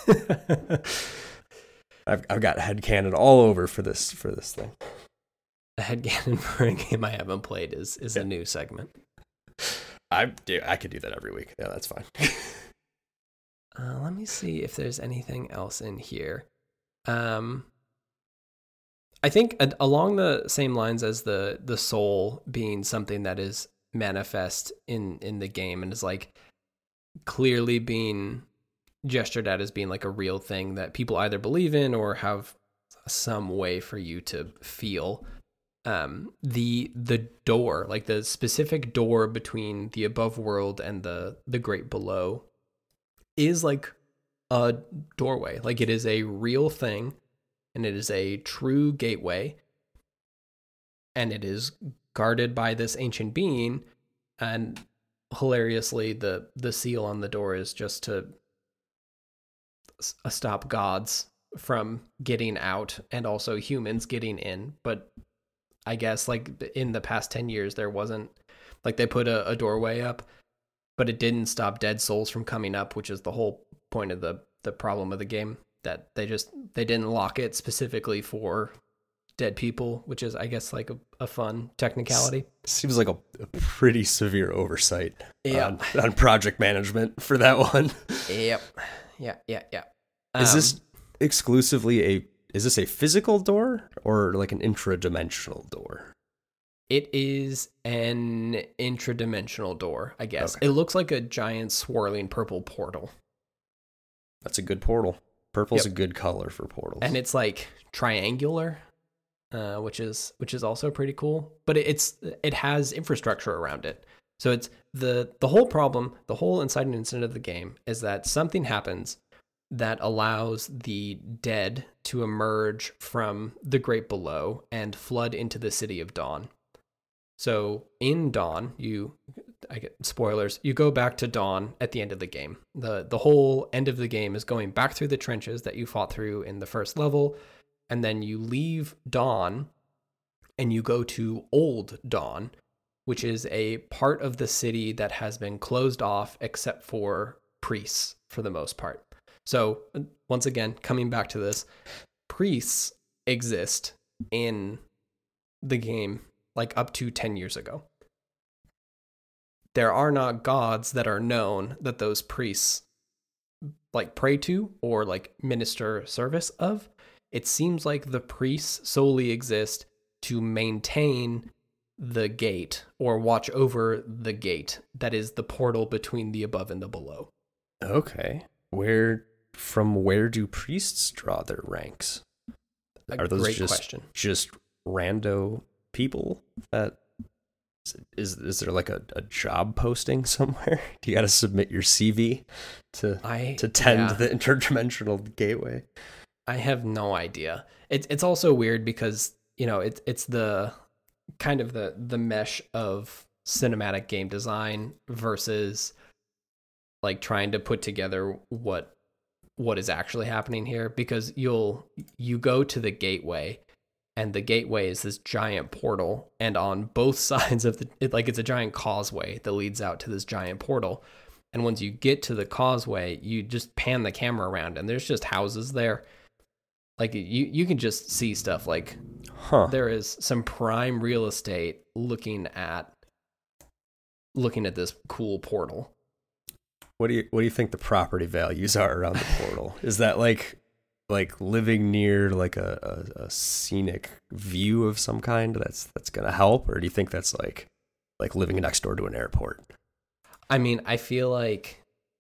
I've I've got headcanon all over for this for this thing. A headcanon for a game I haven't played is is yeah. a new segment. I do. I could do that every week. Yeah, that's fine. uh, let me see if there's anything else in here. Um, I think uh, along the same lines as the the soul being something that is manifest in in the game and is like clearly being gestured at as being like a real thing that people either believe in or have some way for you to feel. Um, the the door, like the specific door between the above world and the the great below, is like a doorway. Like it is a real thing, and it is a true gateway, and it is guarded by this ancient being. And hilariously, the the seal on the door is just to s- stop gods from getting out and also humans getting in, but I guess like in the past ten years, there wasn't like they put a, a doorway up, but it didn't stop dead souls from coming up, which is the whole point of the, the problem of the game, that they just, they didn't lock it specifically for dead people, which is, I guess, like a, a fun technicality. Seems like a, a pretty severe oversight yeah. on, on project management for that one. Yep. Yeah. Yeah. Yeah. Is um, this exclusively a Is this a physical door or like an intradimensional door? It is an intradimensional door, I guess. Okay. It looks like a giant swirling purple portal. That's a good portal. Purple's yep. a good color for portals. And it's like triangular, uh, which is which is also pretty cool. But it, it's it has infrastructure around it. So it's the the whole problem, the whole inciting incident of the game is that something happens that allows the dead to emerge from the great below and flood into the city of Dawn. So in Dawn, you, I get spoilers, you go back to Dawn at the end of the game. The the whole end of the game is going back through the trenches that you fought through in the first level, and then you leave Dawn and you go to Old Dawn, which is a part of the city that has been closed off except for priests for the most part. So once again, coming back to this, priests exist in the game like up to ten years ago. There are not gods that are known that those priests like pray to or like minister service of. It seems like the priests solely exist to maintain the gate or watch over the gate that is the portal between the above and the below. Okay. Where from where do priests draw their ranks? A Are those great just question. just rando people that is is there like a, a job posting somewhere? Do you got to submit your C V to I, to tend yeah. the interdimensional gateway? I have no idea. It's it's also weird because, you know, it's it's the kind of the the mesh of cinematic game design versus like trying to put together what what is actually happening here, because you'll you go to the gateway, and the gateway is this giant portal, and on both sides of the it, like it's a giant causeway that leads out to this giant portal. And once you get to the causeway, you just pan the camera around and there's just houses there. Like you you can just see stuff like Huh. there is some prime real estate looking at looking at this cool portal. What do you what do you think the property values are around the portal? Is that like like living near like a, a, a scenic view of some kind that's that's gonna help, or do you think that's like like living next door to an airport? I mean, I feel like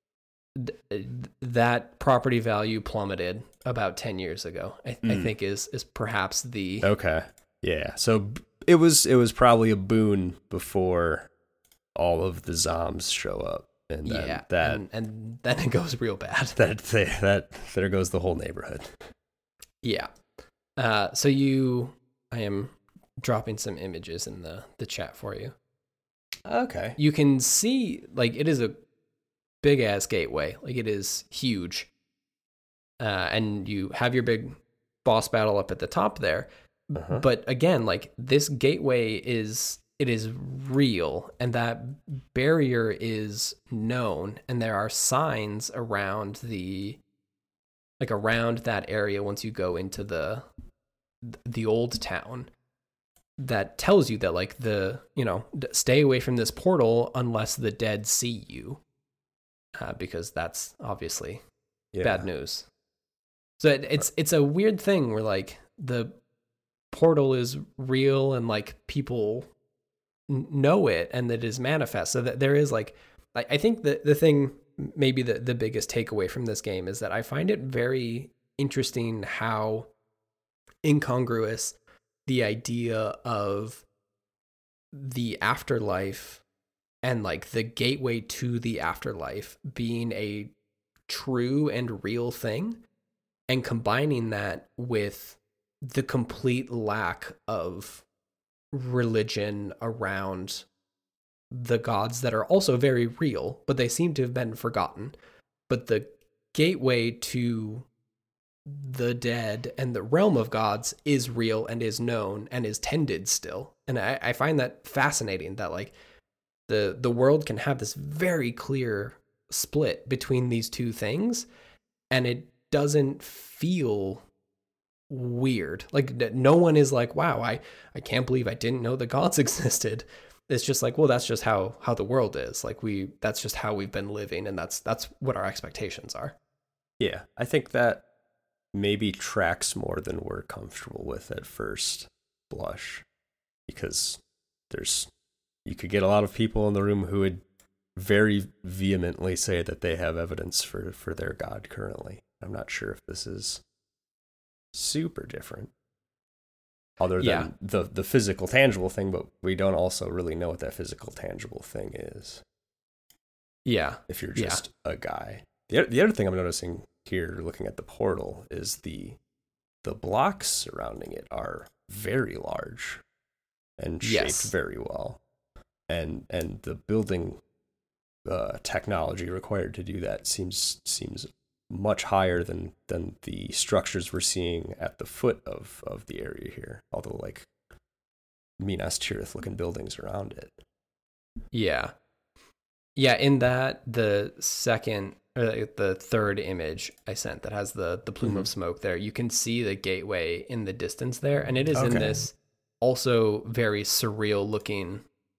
th- that property value plummeted about ten years ago. I, mm. I think is is perhaps the okay. Yeah. So it was it was probably a boon before all of the zombs show up, and then yeah, that and, and then it goes real bad. That that there goes the whole neighborhood. Yeah. Uh, so you, I am dropping some images in the the chat for you. Okay. You can see, like, it is a big ass gateway. Like, it is huge. Uh, and you have your big boss battle up at the top there. Uh-huh. But again, like, this gateway is, it is real, and that barrier is known, and there are signs around the, like, around that area once you go into the, the old town, that tells you that, like, the, you know, stay away from this portal unless the dead see you, uh, because that's obviously yeah. bad news. So it, it's it's a weird thing where, like, the portal is real and, like, people n- know it and that it is manifest. So that there is, like, I, I think the the thing, maybe the the biggest takeaway from this game is that I find it very interesting how incongruous the idea of the afterlife and, like, the gateway to the afterlife being a true and real thing, and combining that with the complete lack of religion around the gods that are also very real, but they seem to have been forgotten. But the gateway to the dead and the realm of gods is real and is known and is tended still. And I, I find that fascinating, that, like, the the world can have this very clear split between these two things, and it doesn't feel weird. Like, no one is like, wow, I, I can't believe I didn't know the gods existed. It's just like, well, that's just how, how the world is. Like, we, that's just how we've been living, and that's, that's what our expectations are. Yeah, I think that maybe tracks more than we're comfortable with at first blush, because there's, you could get a lot of people in the room who would very vehemently say that they have evidence for, for their God currently. I'm not sure if this is super different, other than yeah. the the physical tangible thing, but we don't also really know what that physical tangible thing is. Yeah. If you're just yeah. a guy. The the other thing I'm noticing here, looking at the portal, is the the blocks surrounding it are very large and shaped yes. very well. And and the building uh, technology required to do that seems seems much higher than than the structures we're seeing at the foot of, of the area here. Although, like, Minas Tirith looking buildings around it. Yeah. Yeah, in that, the second, or the third image I sent that has the, the plume mm-hmm. of smoke there, you can see the gateway in the distance there, and it is okay. in this also very surreal looking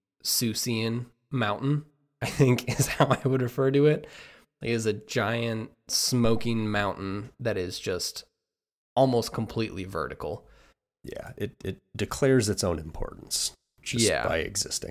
Susian mountain, I think is how I would refer to it. It is a giant smoking mountain that is just almost completely vertical. Yeah, it, it declares its own importance just yeah. by existing.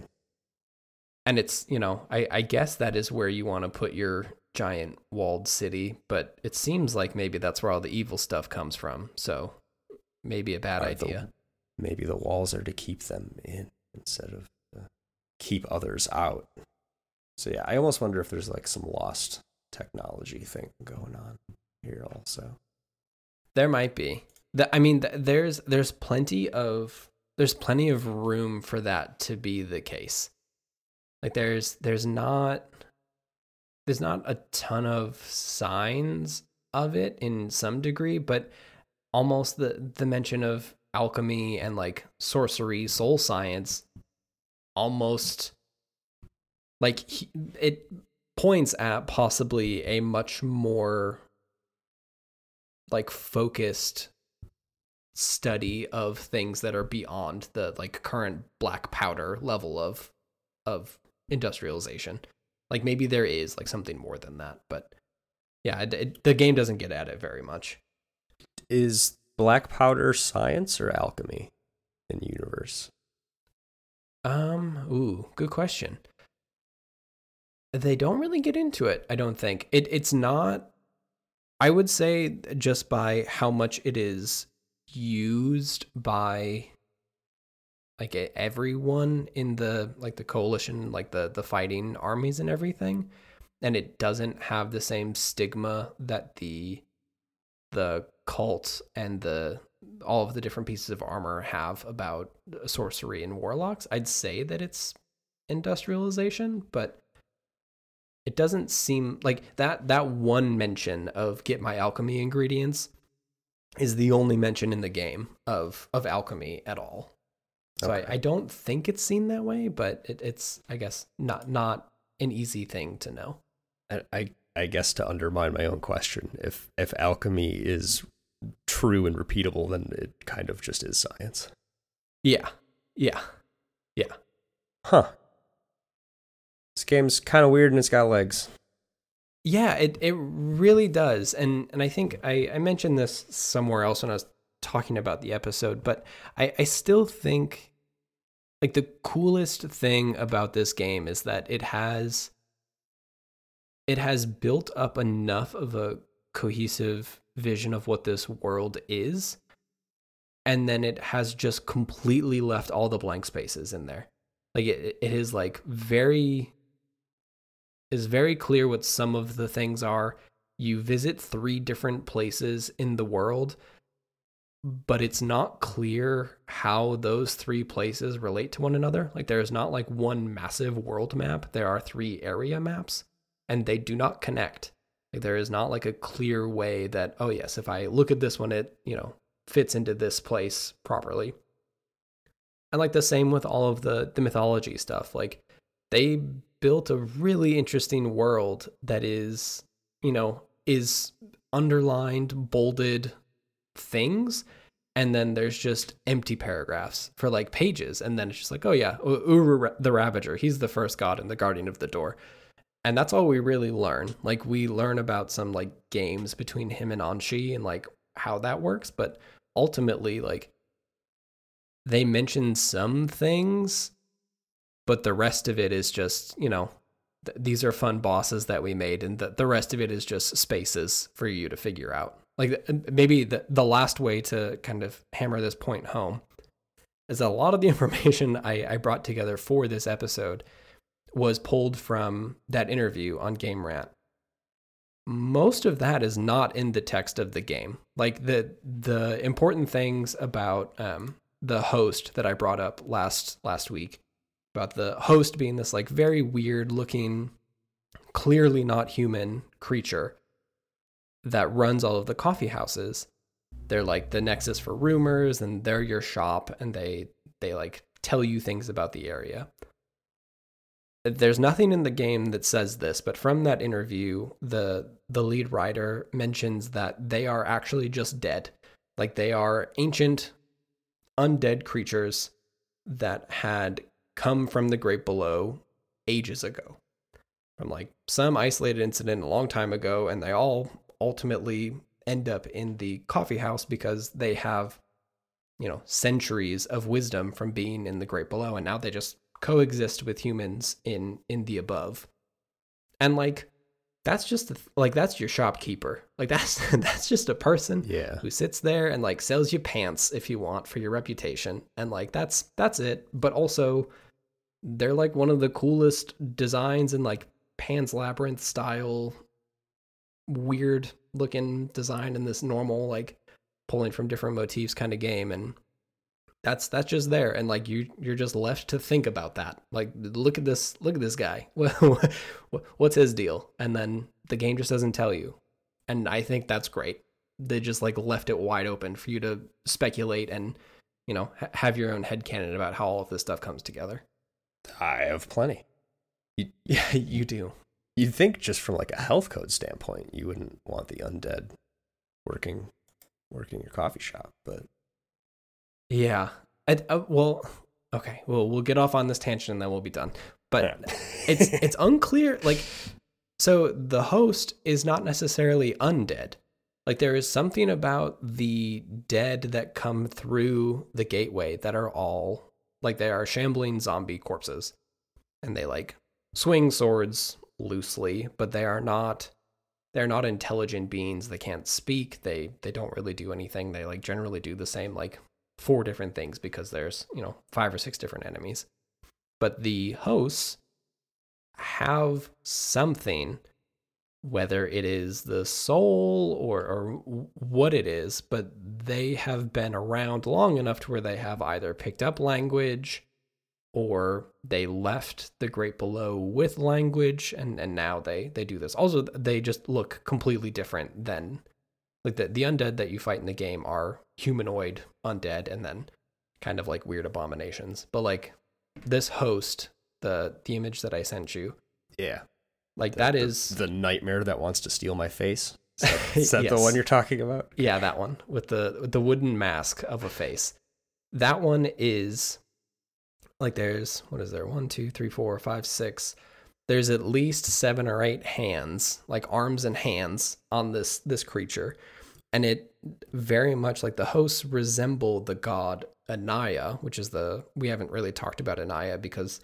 And it's, you know, I, I guess that is where you want to put your giant walled city, but it seems like maybe that's where all the evil stuff comes from. So maybe a bad uh, idea. The, maybe the walls are to keep them in instead of uh, keep others out. So yeah, I almost wonder if there's, like, some lost technology thing going on here also. There might be. The, I mean, th- there's there's plenty of there's plenty of room for that to be the case. Like there's there's not there's not a ton of signs of it in some degree, but almost the the mention of alchemy and like sorcery, soul science, almost like he, it points at possibly a much more like focused study of things that are beyond the like current black powder level of of industrialization. Like maybe there is like something more than that, but yeah, it, it, the game doesn't get at it very much. Is black powder science or alchemy in the universe? Um, ooh, good question. They don't really get into it, I don't think. It it's not, I would say, just by how much it is used by like everyone in the like the coalition, like the the fighting armies and everything, and it doesn't have the same stigma that the the cult and the all of the different pieces of armor have about sorcery and warlocks. I'd say that it's industrialization, but it doesn't seem like that that one mention of get my alchemy ingredients is the only mention in the game of of alchemy at all. So okay. I, I don't think it's seen that way, but it, it's I guess not not an easy thing to know. I, I I guess to undermine my own question, if if alchemy is true and repeatable, then it kind of just is science. Yeah. Yeah. Yeah. Huh. This game's kind of weird and it's got legs. Yeah, it, it really does. And and I think I, I mentioned this somewhere else when I was talking about the episode, but I, I still think like the coolest thing about this game is that it has it has built up enough of a cohesive vision of what this world is, and then it has just completely left all the blank spaces in there. Like it, it is like very is very clear what some of the things are. You visit three different places in the world, but it's not clear how those three places relate to one another. Like there is not like one massive world map. There are three area maps, and they do not connect. Like there is not like a clear way that, oh yes, if I look at this one, it, you know, fits into this place properly. And like the same with all of the, the mythology stuff. Like they built a really interesting world that is, you know, is underlined, bolded things, and then there's just empty paragraphs for like pages, and then it's just like, oh yeah, Uru the Ravager, he's the first god and the guardian of the door. And that's all we really learn. Like we learn about some like games between him and Anshi and like how that works, but ultimately like they mention some things, but the rest of it is just, you know, th- these are fun bosses that we made, and the, the rest of it is just spaces for you to figure out. Like maybe the, the last way to kind of hammer this point home is that a lot of the information I, I brought together for this episode was pulled from that interview on Game Rant. Most of that is not in the text of the game. Like the the important things about um, the host that I brought up last last week, about the host being this like very weird looking, clearly not human creature that runs all of the coffee houses. They're like the nexus for rumors, and they're your shop, and they they like tell you things about the area. There's nothing in the game that says this, but from that interview, the the lead writer mentions that they are actually just dead. Like they are ancient, undead creatures that had come from the great below ages ago, from like some isolated incident a long time ago, and they all ultimately end up in the coffee house because they have, you know, centuries of wisdom from being in the great below, and now they just coexist with humans in in the above. And like that's just a, like that's your shopkeeper. Like that's that's just a person yeah. who sits there and like sells you pants if you want for your reputation, and like that's that's it. But also they're like one of the coolest designs in like Pan's Labyrinth style weird looking design in this normal like pulling from different motifs kind of game, and that's that's just there, and like you you're just left to think about that. Like, look at this look at this guy. What's his deal? And then the game just doesn't tell you. And I think that's great. They just like left it wide open for you to speculate and, you know, ha- have your own headcanon about how all of this stuff comes together. I have plenty. You, yeah, you do. You'd think just from like a health code standpoint, you wouldn't want the undead working working your coffee shop, but yeah. I, uh, well, okay. Well, we'll get off on this tangent and then we'll be done. But yeah. it's it's unclear. Like, so the host is not necessarily undead. Like, there is something about the dead that come through the gateway that are all, like, they are shambling zombie corpses. And they, like, swing swords loosely, but they are not, they're not intelligent beings. They can't speak. They they don't really do anything. They, like, generally do the same, like, four different things because there's, you know, five or six different enemies. But the hosts have something, whether it is the soul or, or what it is, but they have been around long enough to where they have either picked up language or they left the Great Below with language, and, and now they, they do this. Also, they just look completely different than, like, the, the undead that you fight in the game are humanoid undead and then kind of like weird abominations. But like this host, the the image that I sent you, yeah, like the, that the, is the nightmare that wants to steal my face. Is that, is that yes. the one you're talking about? Yeah, that one with the with the wooden mask of a face. That one is like, there's, what is there? One, two, three, four, five, six. There's at least seven or eight hands, like arms and hands on this this creature. And it very much, like, the hosts resemble the god Anaya, which is the, we haven't really talked about Anaya because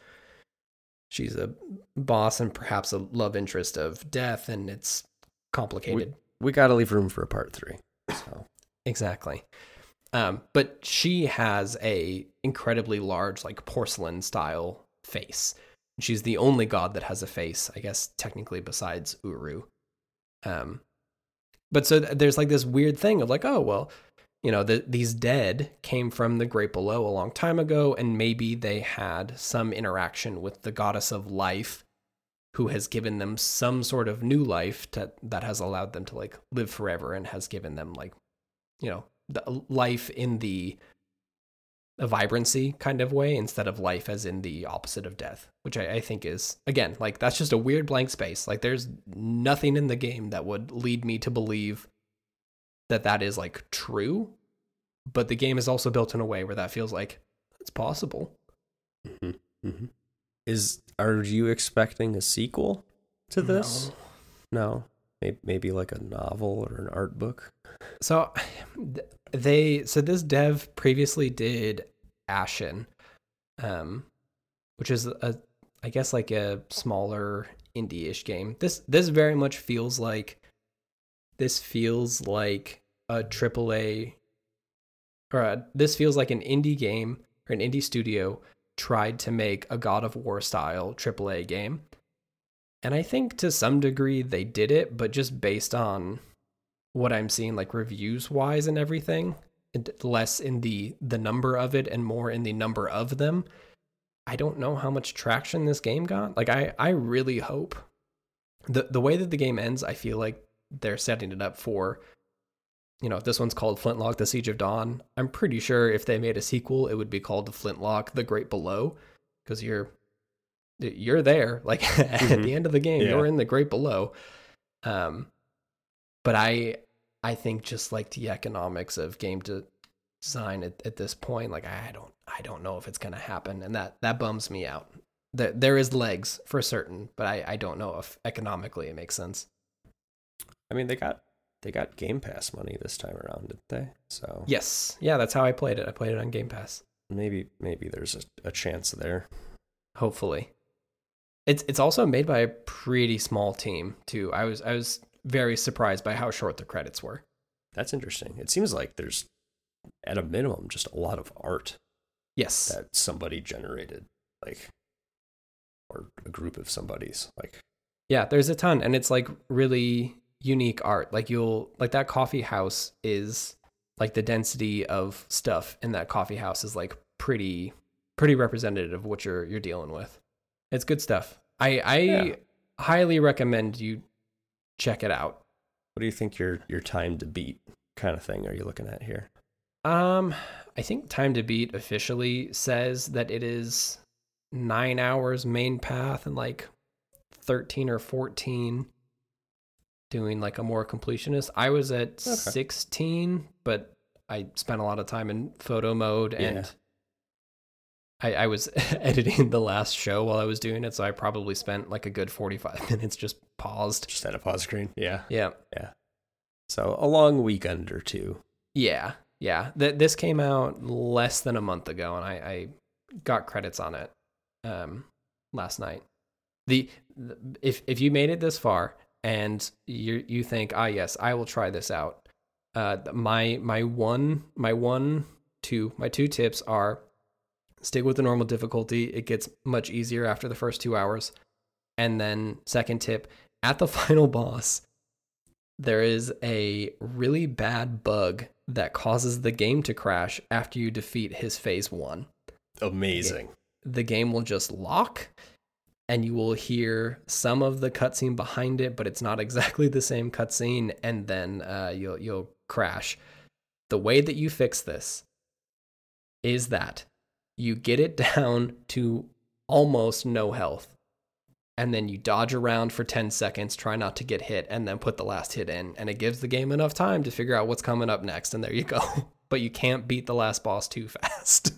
she's a boss and perhaps a love interest of Death, and it's complicated. We, we got to leave room for a part three. So. Exactly. Um, but she has a incredibly large, like, porcelain style face. She's the only god that has a face, I guess, technically, besides Uru. Um, but so th- there's like this weird thing of like, oh, well, you know, the, these dead came from the Great Below a long time ago, and maybe they had some interaction with the goddess of life, who has given them some sort of new life to, that has allowed them to, like, live forever and has given them, like, you know, the life in the a vibrancy kind of way instead of life as in the opposite of death, which I, I think is, again, like, that's just a weird blank space. Like, there's nothing in the game that would lead me to believe that that is, like, true, but the game is also built in a way where that feels like it's possible. Mm-hmm. Mm-hmm. Is, are you expecting a sequel to this? No. no? Maybe, maybe like a novel or an art book? So they, so this dev previously did Ashen, um, which is a, I guess, like a smaller indie-ish game. This, this very much feels like, this feels like a triple A, or a, this feels like an indie game or an indie studio tried to make a God of War style triple A game. And I think to some degree they did it, but just based on what I'm seeing, like, reviews wise and everything, less in the the number of it and more in the number of them, I don't know how much traction this game got. Like, I I really hope the the way that the game ends, I feel like they're setting it up for, you know, if this one's called Flintlock: The Siege of Dawn, I'm pretty sure if they made a sequel, it would be called The Flintlock: The Great Below, because you're you're there, like, mm-hmm. at the end of the game, yeah. You're in the Great Below. Um, but I I think just like the economics of game de- design at, at this point, like, I don't I don't know if it's gonna happen, and that that bums me out. There there is legs for certain, but I, I don't know if economically it makes sense. I mean, they got they got Game Pass money this time around, didn't they? So yes, yeah, that's how I played it. I played it on Game Pass. Maybe maybe there's a, a chance there. Hopefully. It's it's also made by a pretty small team too. I was I was very surprised by how short the credits were. That's interesting. It seems like there's, at a minimum, just a lot of art. Yes. That somebody generated, like, or a group of somebody's, like. Yeah, there's a ton, and it's like really unique art. Like, you'll like that coffee house is like the density of stuff in that coffee house is like pretty pretty representative of what you're you're dealing with. It's good stuff. I I yeah. highly recommend you check it out. What do you think your your time to beat kind of thing are you looking at here? Um, I think time to beat officially says that it is nine hours main path and like thirteen or fourteen doing like a more completionist. I was at okay. sixteen, but I spent a lot of time in photo mode and yeah. I, I was editing the last show while I was doing it, so I probably spent like a good forty-five minutes just paused. Just at a pause screen. Yeah. Yeah. Yeah. So a long weekend or two. Yeah. Yeah. Th- this came out less than a month ago, and I, I got credits on it um, last night. The, the if if you made it this far and you you think, ah yes, I will try this out. Uh, my my one my one two my two tips are stick with the normal difficulty. It gets much easier after the first two hours. And then second tip, at the final boss, there is a really bad bug that causes the game to crash after you defeat his phase one. Amazing. The game will just lock and you will hear some of the cutscene behind it, but it's not exactly the same cutscene, and then uh, you'll you'll crash. The way that you fix this is that you get it down to almost no health, and then you dodge around for ten seconds, try not to get hit, and then put the last hit in, and it gives the game enough time to figure out what's coming up next, and there you go. But you can't beat the last boss too fast.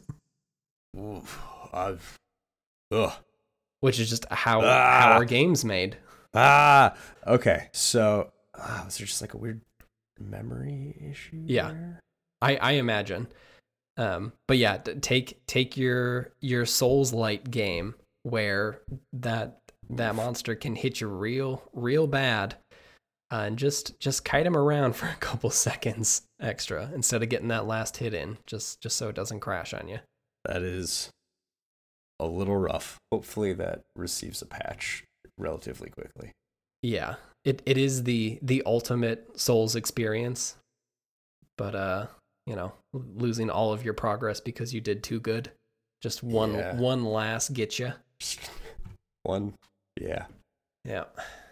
Oof, I've, ugh. Which is just how, ah. how our game's made. Ah, okay. So, ah, was there just like a weird memory issue Yeah, there? I, I imagine. Um, but yeah, take take your your Souls-light game where that that monster can hit you real real bad, uh, and just just kite him around for a couple seconds extra instead of getting that last hit in, just just so it doesn't crash on you. That is a little rough. Hopefully that receives a patch relatively quickly. Yeah, it it is the the ultimate Souls experience, but uh. you know, losing all of your progress because you did too good. Just one yeah. one last get you. One, yeah. Yeah.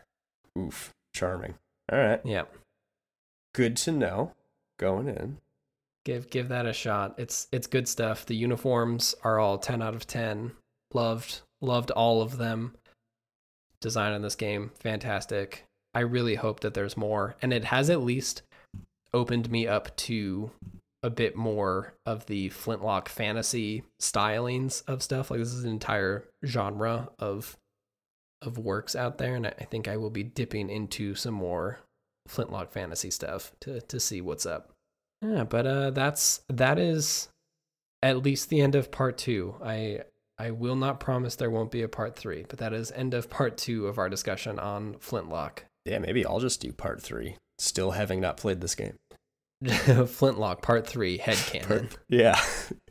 Oof, charming. All right. Yeah. Good to know going in. Give give that a shot. It's it's good stuff. The uniforms are all ten out of ten. Loved loved all of them. Design in this game, fantastic. I really hope that there's more, and it has at least opened me up to a bit more of the Flintlock fantasy stylings of stuff. Like, this is an entire genre of of works out there, and I think I will be dipping into some more Flintlock fantasy stuff to to see what's up. Yeah, but uh, that's that is at least the end of part two. I I will not promise there won't be a part three, but that is end of part two of our discussion on Flintlock. Yeah, maybe I'll just do part three, still having not played this game. Flintlock part three headcanon. Yeah.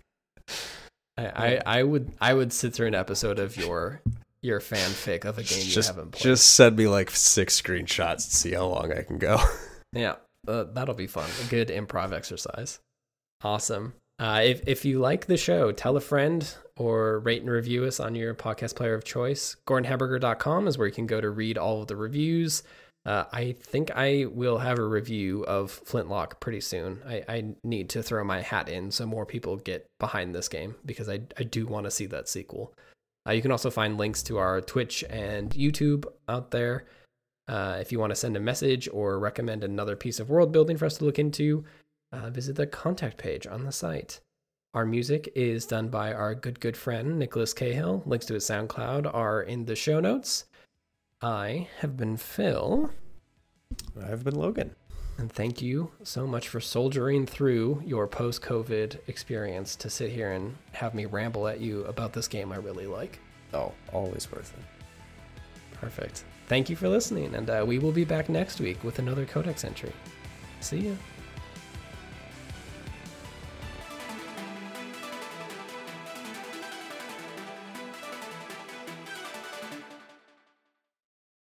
I, I, I would I would sit through an episode of your your fanfic of a game you just, haven't played. Just send me like six screenshots to see how long I can go. Yeah, uh, that'll be fun. A good improv exercise. Awesome. Uh, if if you like the show, tell a friend or rate and review us on your podcast player of choice. Gordon Haberger dot com is where you can go to read all of the reviews. Uh, I think I will have a review of Flintlock pretty soon. I, I need to throw my hat in so more people get behind this game, because I, I do want to see that sequel. Uh, you can also find links to our Twitch and YouTube out there. Uh, if you want to send a message or recommend another piece of world building for us to look into, uh, visit the contact page on the site. Our music is done by our good, good friend, Nicholas Cahill. Links to his SoundCloud are in the show notes. I have been Phil. I've been Logan. And thank you so much for soldiering through your post-COVID experience to sit here and have me ramble at you about this game I really like. Oh, always worth it. Perfect. Thank you for listening, and uh, we will be back next week with another Codex entry. See ya.